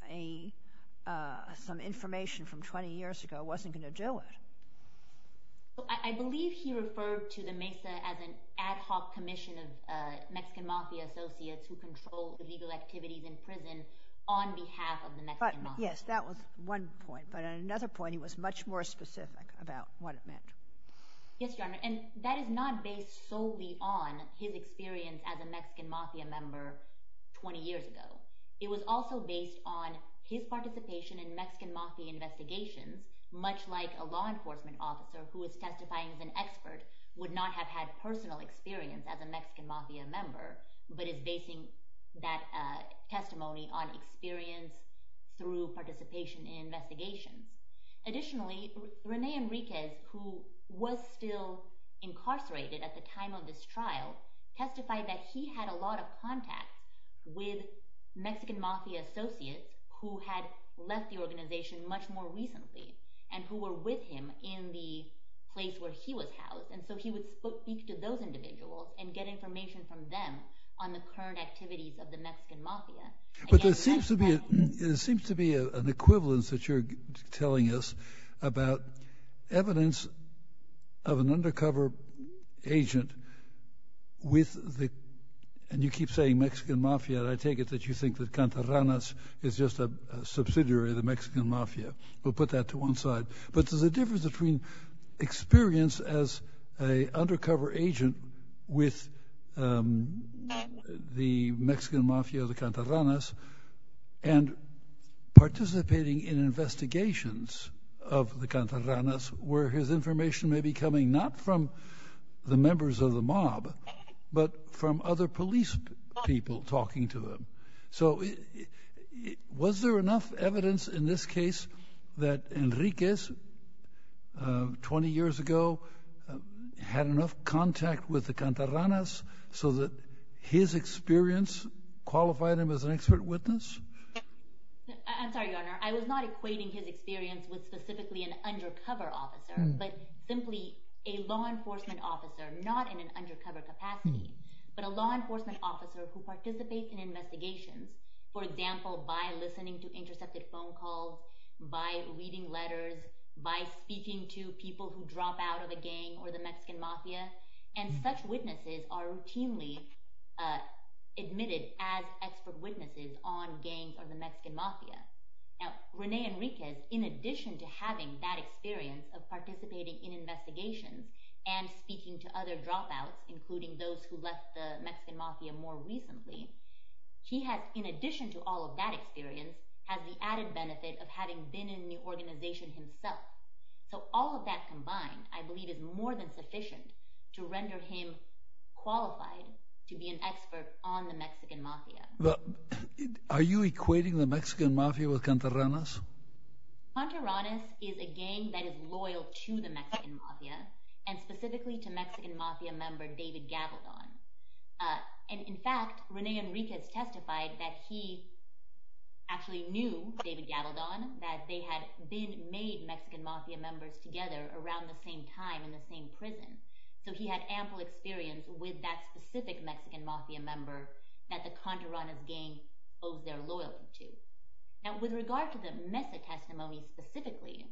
some information from 20 years ago wasn't going to do it. So I believe he referred to the MESA as an ad hoc commission of Mexican mafia associates who control illegal activities in prison on behalf of the Mexican mafia. Yes, that was one point. But at another point, he was much more specific about what it meant. Yes, Your Honor, and that is not based solely on his experience as a Mexican mafia member 20 years ago. It was also based on his participation in Mexican mafia investigations, much like a law enforcement officer who is testifying as an expert would not have had personal experience as a Mexican mafia member, but is basing that testimony on experience through participation in investigations. Additionally, Rene Enriquez, who was still incarcerated at the time of this trial, testified that he had a lot of contacts with Mexican mafia associates who had left the organization much more recently and who were with him in the place where he was housed. And so he would speak to those individuals and get information from them on the current activities of the Mexican mafia. But there seems to be an equivalence that you're telling us about evidence of an undercover agent with the, and you keep saying Mexican mafia, and I take it that you think that Cantarranas is just a subsidiary of the Mexican mafia. We'll put that to one side. But there's a difference between experience as an undercover agent with the Mexican mafia, the Cantarranas, and participating in investigations of the Cantarranas where his information may be coming not from the members of the mob, but from other police people talking to him. So was there enough evidence in this case that Enriquez, 20 years ago, had enough contact with the Cantarranas so that his experience qualified him as an expert witness? I'm sorry, Your Honor. I was not equating his experience with specifically an undercover officer, but simply a law enforcement officer, not in an undercover capacity, but a law enforcement officer who participates in investigations, for example, by listening to intercepted phone calls, by reading letters, by speaking to people who drop out of a gang or the Mexican mafia. And such witnesses are routinely admitted as expert witnesses on gangs or the Mexican mafia. Now, Rene Enriquez, in addition to having that experience of participating in investigations and speaking to other dropouts, including those who left the Mexican mafia more recently, he has, in addition to all of that experience, has the added benefit of having been in the organization himself. So all of that combined, I believe, is more than sufficient to render him qualified to be an expert on the Mexican mafia. But are you equating the Mexican mafia with Cantarranas? Cantarranas is a gang that is loyal to the Mexican mafia, and specifically to Mexican mafia member David Gavaldon. And in fact, Rene Enriquez testified that he actually knew David Gavaldon, that they had been made Mexican mafia members together around the same time in the same prison. So he had ample experience with that specific Mexican mafia member that the Cantarranas gang owes their loyalty to. Now, with regard to the Mesa testimony specifically,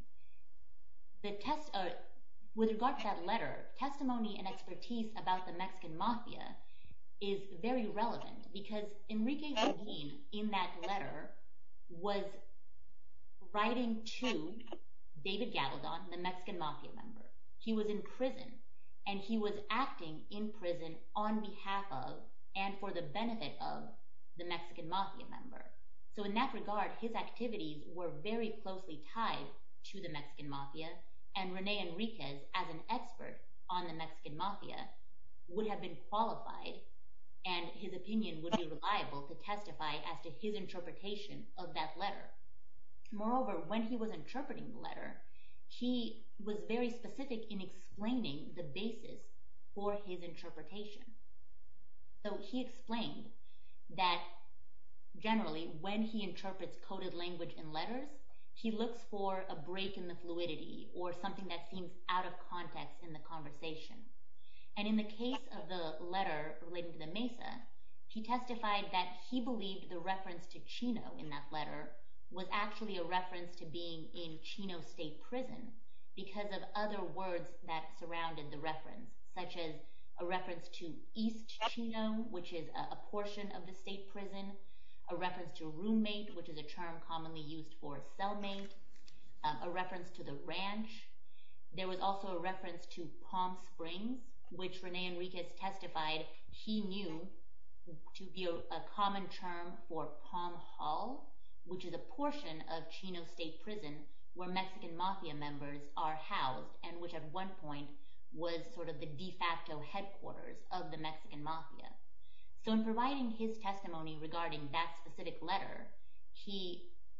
with regard to that letter, testimony and expertise about the Mexican mafia is very relevant because Enrique Holguin, in that letter, was writing to David Gavaldon, the Mexican mafia member. He was in prison, and he was acting in prison on behalf of and for the benefit of the Mexican mafia member. So in that regard, his activities were very closely tied to the Mexican mafia, and Rene Enriquez, as an expert on the Mexican mafia, would have been qualified, and his opinion would be reliable to testify as to his interpretation of that letter. Moreover, when he was interpreting the letter, he was very specific in explaining the basis for his interpretation. So he explained that generally, when he interprets coded language in letters, he looks for a break in the fluidity or something that seems out of context in the conversation. And in the case of the letter relating to the Mesa, he testified that he believed the reference to Chino in that letter was actually a reference to being in Chino State Prison because of other words that surrounded the reference, such as a reference to East Chino, which is a portion of the state prison, a reference to roommate, which is a term commonly used for cellmate, a reference to the ranch. There was also a reference to Palm Springs, which Rene Enriquez testified he knew to be a common term for Palm Hall, which is a portion of Chino State Prison where Mexican mafia members are housed and which at one point was sort of the de facto headquarters of the Mexican mafia. So in providing his testimony regarding that specific letter, he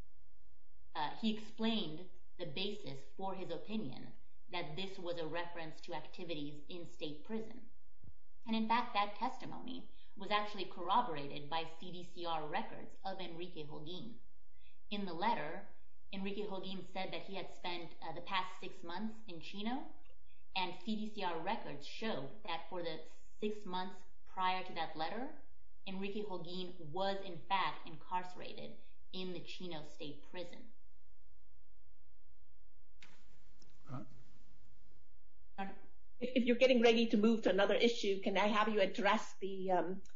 explained the basis for his opinion that this was a reference to activities in state prison. And in fact, that testimony was actually corroborated by CDCR records of Enrique Holguin. In the letter, Enrique Holguin said that he had spent the past 6 months in Chino, and CDCR records showed that for the 6 months prior to that letter, Enrique Holguin was in fact incarcerated in the Chino State Prison. If you're getting ready to move to another issue, can I have you address the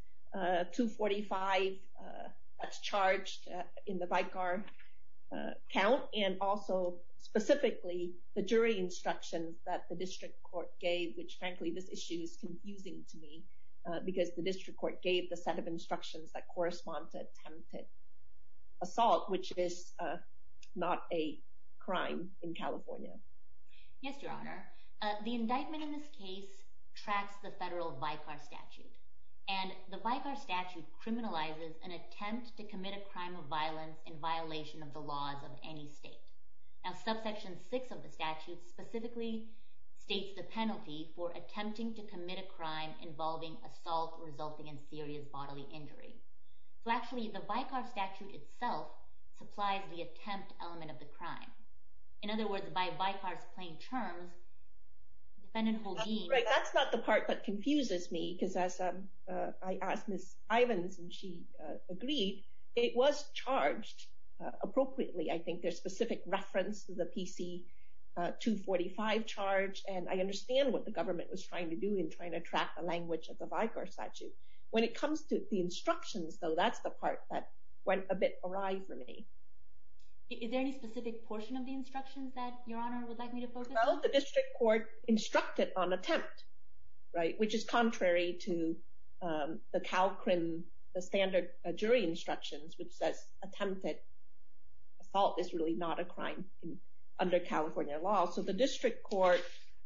245 that's charged in the Vicar count, and also specifically the jury instructions that the district court gave, which frankly this issue is confusing to me because the district court gave the set of instructions that correspond to attempted assault, which is not a crime in California. Yes, Your Honor. The indictment in this case tracks the federal Vicar statute. And the Vicar statute criminalizes an attempt to commit a crime of violence in violation of the laws of any state. Now, subsection 6 of the statute specifically states the penalty for attempting to commit a crime involving assault resulting in serious bodily injury. So actually, the Vicar statute itself supplies the attempt element of the crime. In other words, by Vicar's plain terms, defendant Holguin... Right, that's not the part that confuses me, because as I asked Ms. Ivins and she agreed, it was charged appropriately. I think there's specific reference to the PC 245 charge, and I understand what the government was trying to do in trying to track the language of the Vicar statute. When it comes to the instructions, though, that's the part that went a bit awry for me. Is there any specific portion of the instructions that Your Honor would like me to focus on? Well, the district court instructed on attempt, right, which is contrary to the CalCrim, the standard jury instructions, which says attempted assault is really not a crime under California law. So the district court,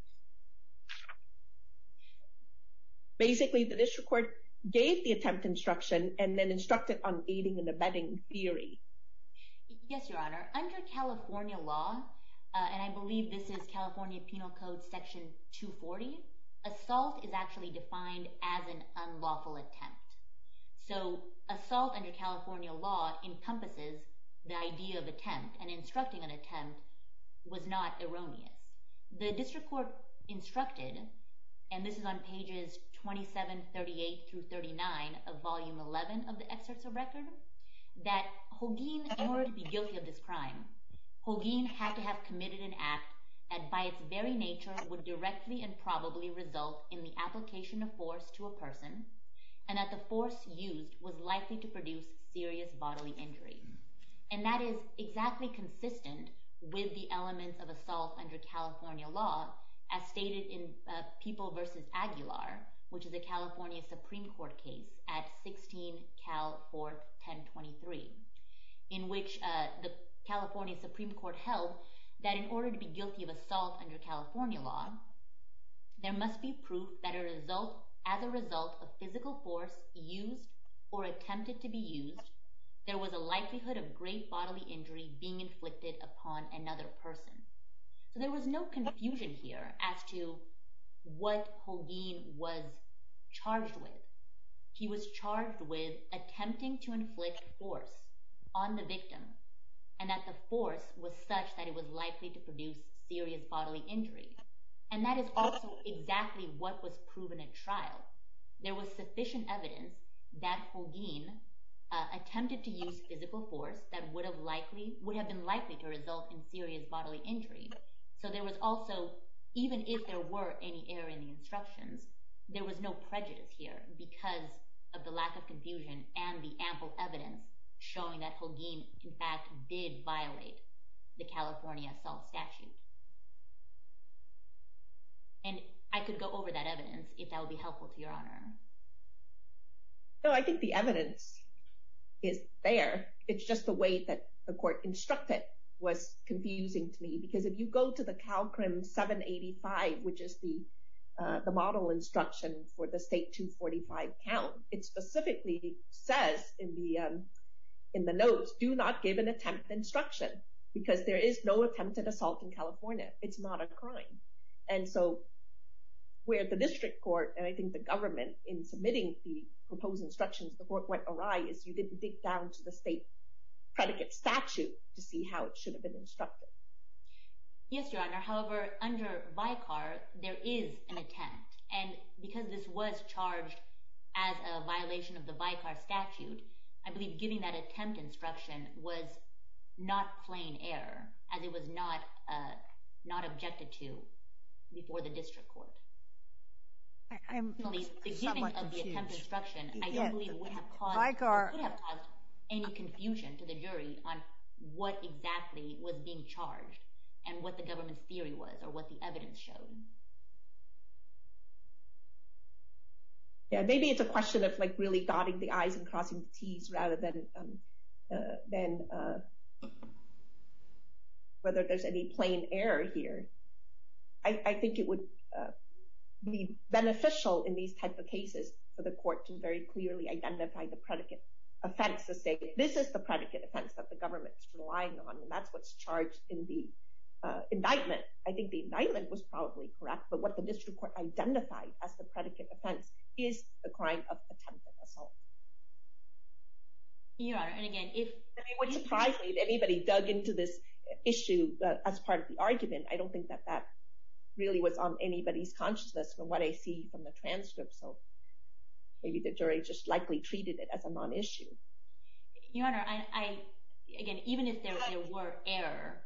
basically the district court gave the attempt instruction and then instructed on aiding and abetting theory. Yes, Your Honor. Under California law, and I believe this is California Penal Code Section 240, assault is actually defined as an unlawful attempt. So assault under California law encompasses the idea of attempt, and instructing an attempt was not erroneous. The district court instructed, and this is on pages 27, 38 through 39 of volume 11 of the excerpts of record, that Holguin, in order to be guilty of this crime, Holguin had to have committed an act that by its very nature would directly and probably result in the application of force to a person, and that the force used was likely to produce serious bodily injury. And that is exactly consistent with the elements of assault under California law, as stated in People v. Aguilar, which is a California Supreme Court case at 16 Cal 4th 1023, in which the California Supreme Court held that in order to be guilty of assault under California law, there must be proof that as a result of physical force used or attempted to be used, there was a likelihood of great bodily injury being inflicted upon another person. So there was no confusion here as to what Holguin was charged with. He was charged with attempting to inflict force on the victim, and that the force was such that it was likely to produce serious bodily injury. And that is also exactly what was proven at trial. There was sufficient evidence that Holguin attempted to use physical force that would have been likely to result in serious bodily injury. So there was also, even if there were any error in the instructions, there was no prejudice here because of the lack of confusion and the ample evidence showing that Holguin, in fact, did violate the California assault statute. And I could go over that evidence if that would be helpful to Your Honor. No, I think the evidence is there. It's just the way that the court instructed was confusing to me, because if you go to the CalCrim 785, which is the model instruction for the state 245 count, it specifically says in the notes, do not give an attempt instruction, because there is no attempted assault in California. It's not a crime. And so where the district court, and I think the government, in submitting the proposed instructions, the court went awry, is you didn't dig down to the state predicate statute to see how it should have been instructed. Yes, Your Honor. However, under Vicar, there is an attempt. And because this was charged as a violation of the Vicar statute, I believe giving that attempt instruction was not plain error, as it was not objected to before the district court. The giving of the attempt instruction, I don't believe would have caused any confusion to the jury on what exactly was being charged and what the government's theory was or what the evidence showed. Yeah, maybe it's a question of like really dotting the I's and crossing the T's rather than whether there's any plain error here. I think it would be beneficial in these type of cases for the court to very clearly identify the predicate offense, to say this is the predicate offense that the government is relying on, and that's what's charged in the indictment. I think the indictment was probably correct, but what the district court identified as the predicate offense is the crime of attempted assault. Your Honor, and again, it would surprise me if anybody dug into this issue as part of the argument. I don't think that really was on anybody's consciousness from what I see from the transcript, so maybe the jury just likely treated it as a non-issue. Your Honor, I again, even if there were error,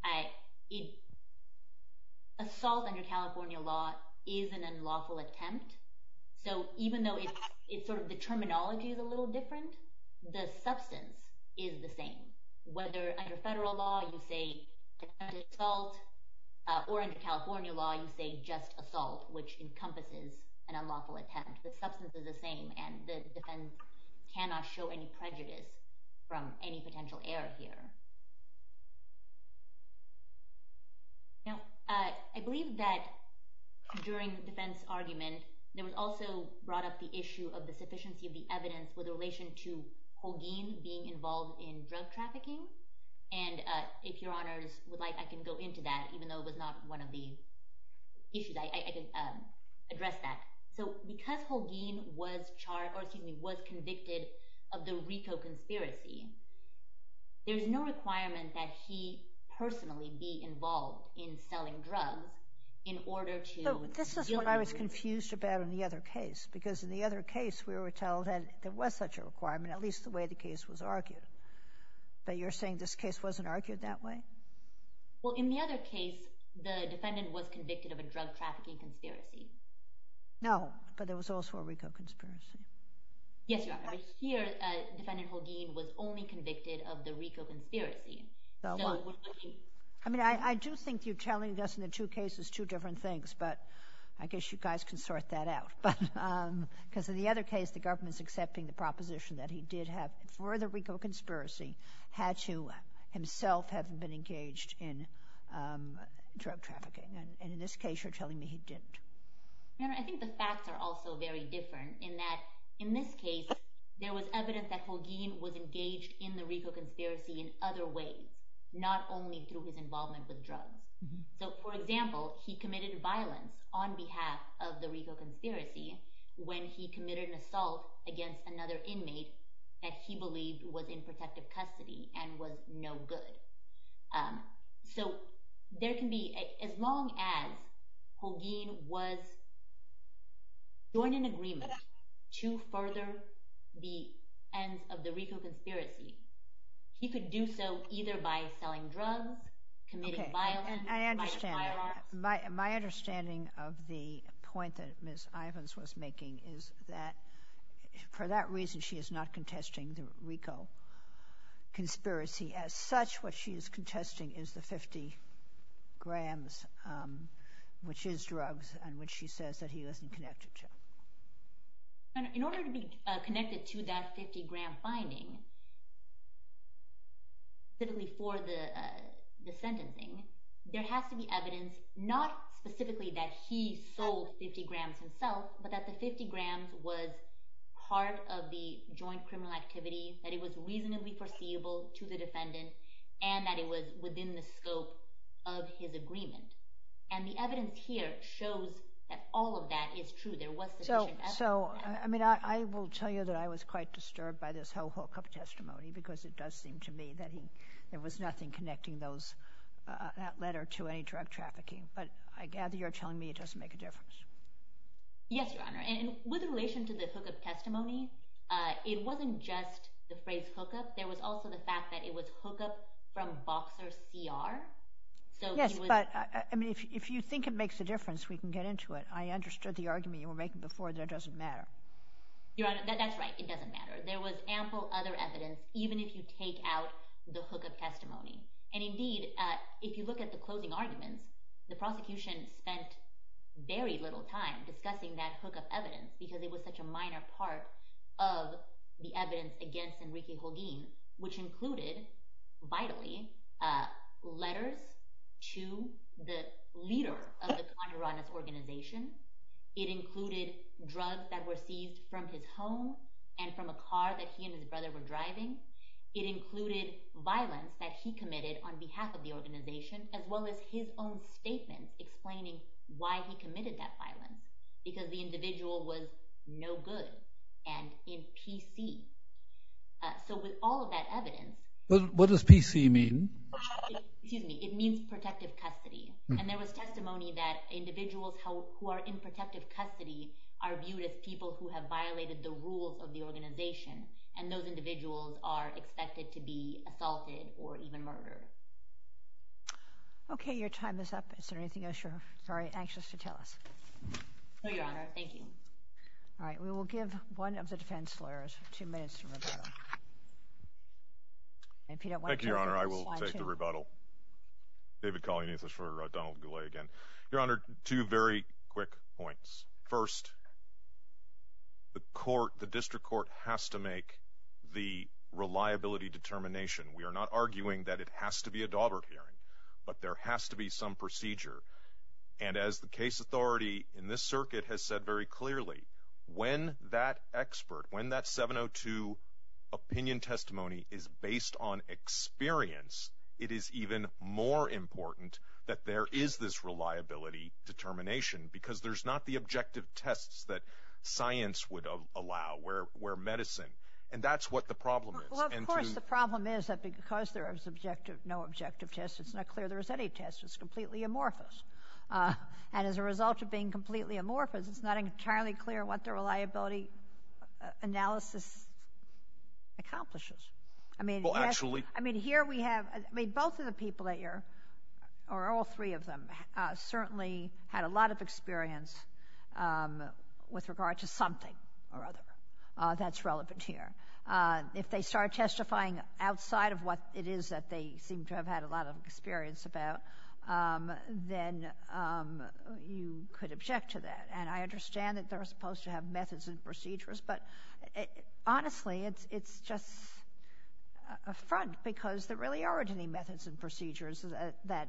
assault under California law is an unlawful attempt. So even though it's sort of the terminology is a little different, the substance is the same. Whether under federal law you say attempted assault, or under California law you say just assault, which encompasses an unlawful attempt, the substance is the same, and the defense cannot show any prejudice from any potential error here. Now, I believe that during the defense argument, there was also brought up the issue of the sufficiency of the evidence with relation to Holguin being involved in drug trafficking. And if Your Honors would like, I can go into that, even though it was not one of the issues. I can address that. So because Holguin was convicted of the RICO conspiracy, there's no requirement that he personally be involved in selling drugs in order to... So this is what I was confused about in the other case, because in the other case we were told that there was such a requirement, at least the way the case was argued. But you're saying this case wasn't argued that way? Well, in the other case, the defendant was convicted of a drug trafficking conspiracy. No, but there was also a RICO conspiracy. Yes, Your Honor. But here, Defendant Holguin was only convicted of the RICO conspiracy. So we're looking... I mean, I do think you're telling us in the two cases two different things, but I guess you guys can sort that out. But because in the other case, the government's accepting the proposition that he did have, for the RICO conspiracy, had to himself have been engaged in drug trafficking. And in this case, you're telling me he didn't. Your Honor, I think the facts are also very different in that, in this case, there was evidence that Holguin was engaged in the RICO conspiracy in other ways, not only through his involvement with drugs. So, for example, he committed violence on behalf of the RICO conspiracy when he committed an assault against another inmate that he believed was in protective custody and was no good. So there can be, as long as Holguin was joined in agreement to further the ends of the RICO conspiracy, he could do so either by selling drugs, committing violence, and I understand firearms. My understanding of the point that Ms. Ivins was making is that for that reason she is not contesting the RICO conspiracy as such. What she is contesting is the 50 grams, which is drugs, and which she says that he wasn't connected to. And in order to be connected to that 50-gram finding, specifically for the sentencing, there has to be evidence, not specifically that he sold 50 grams himself, but that the 50 grams was part of the joint criminal activity, that it was reasonably foreseeable to the defendant, and that it was within the scope of his agreement. And the evidence here shows that all of that is true. There was sufficient evidence. So, I mean, I will tell you that I was quite disturbed by this whole hookup testimony, because it does seem to me that there was nothing connecting that letter to any drug trafficking. But I gather you're telling me it doesn't make a difference. Yes, Your Honor. And with relation to the hookup testimony, it wasn't just the phrase hookup. There was also the fact that it was hookup from Boxer CR. So yes, but I mean, if you think it makes a difference, we can get into it. I understood the argument you were making before that it doesn't matter. Your Honor, that's right. It doesn't matter. There was ample other evidence, even if you take out the hookup testimony. And indeed, if you look at the closing arguments, the prosecution spent very little time discussing that hookup evidence because it was such a minor part of the evidence against Enrique Holguin, which included, vitally, letters to the leader of the Contraranas organization. It included drugs that were seized from his home and from a car that he and his brother were driving. It included violence that he committed on behalf of the organization, as well as his own statements explaining why he committed that violence, because the individual was no good and in PC. So with all of that evidence... What does PC mean? Excuse me, it means protective custody. And there was testimony that individuals who are in protective custody are viewed as people who have violated the rules of the organization, and those individuals are expected to be assaulted or even murdered. Okay, your time is up. Is there anything else you're anxious to tell us? No, Your Honor. Thank you. All right, we will give one of the defense lawyers 2 minutes to rebuttal. If you don't want Thank you, Your Honor. I will take the rebuttal. David Kalyanithis for Donald Goulet again. Your Honor, 2 very quick points. First, the district court has to make the reliability determination. We are not arguing that it has to be a Daubert hearing, but there has to be some procedure. And as the case authority in this circuit has said very clearly, when that expert, when that 702 opinion testimony is based on experience, it is even more important that there is this reliability determination, because there's not the objective tests that science would allow, where medicine, and that's what the problem is. Well, of course, the problem is that because there is no objective test, it's not clear there is any test. It's completely amorphous. And as a result of being completely amorphous, it's not entirely clear what the reliability analysis accomplishes. I mean, well, actually, here we have, both of the people that or all 3 of them, certainly had a lot of experience with regard to something or other. that's relevant here. If they start testifying outside of what it is that they seem to have had a lot of experience about, then you could object to that. And I understand that they're supposed to have methods and procedures, but honestly, it's just a front, because there really aren't any methods and procedures that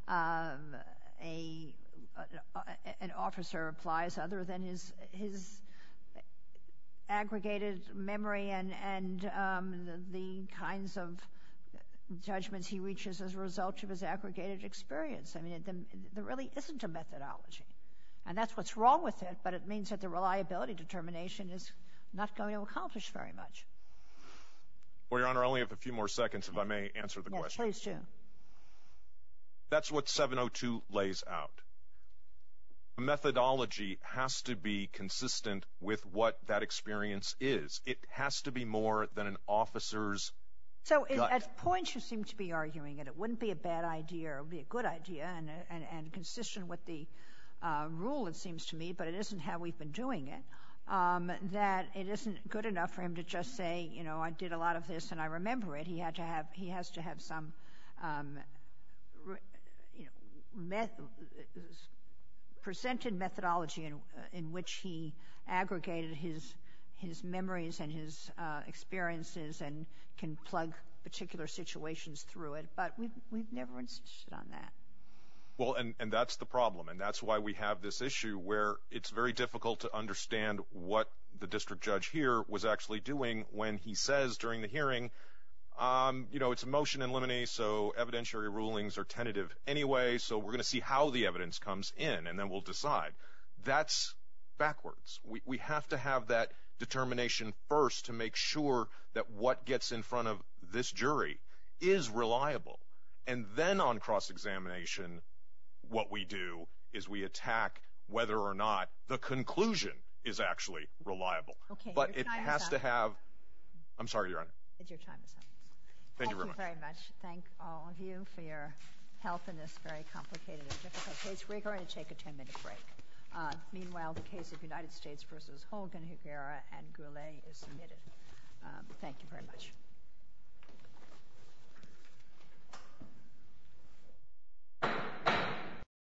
an officer applies other than his aggregated memory and the kinds of judgments he reaches as a result of his aggregated experience. I mean, there really isn't a methodology. And that's what's wrong with it, but it means that the reliability determination is not going to accomplish very much. Well, Your Honor, I only have a few more seconds if I may answer the question. Yes, please do. That's what 702 lays out. The methodology has to be consistent with what that experience is. It has to be more than an officer's So gut. at points you seem to be arguing, and it wouldn't be a bad idea, it would be a good idea, and consistent with the rule, it seems to me, but it isn't how we've been doing it, that it isn't good enough for him to just say, you know, I did a lot of this and I remember it. He has to have some presented methodology in which he aggregated his memories and his experiences and can plug particular situations through it. But we've never insisted on that. Well, and that's the problem, and that's why we have this issue where it's very difficult to understand what the district judge here was actually doing when he says during the hearing, you know, it's a motion in limine, so evidentiary rulings are tentative anyway, so we're going to see how the evidence comes in, and then we'll decide. That's backwards. We have to have that determination first to make sure that what gets in front of this jury is reliable. And then on cross-examination, what we do is we attack whether or not the conclusion is actually reliable. Okay, but your it time has is to up. have, I'm sorry, Your Honor. Your time is up. Thank you very much. Thank all of you for your help in this very complicated and difficult case. We're going to take a 10-minute break. Meanwhile, the case of United States versus Holguin, Higuera, and Goulet is submitted. Thank you very much.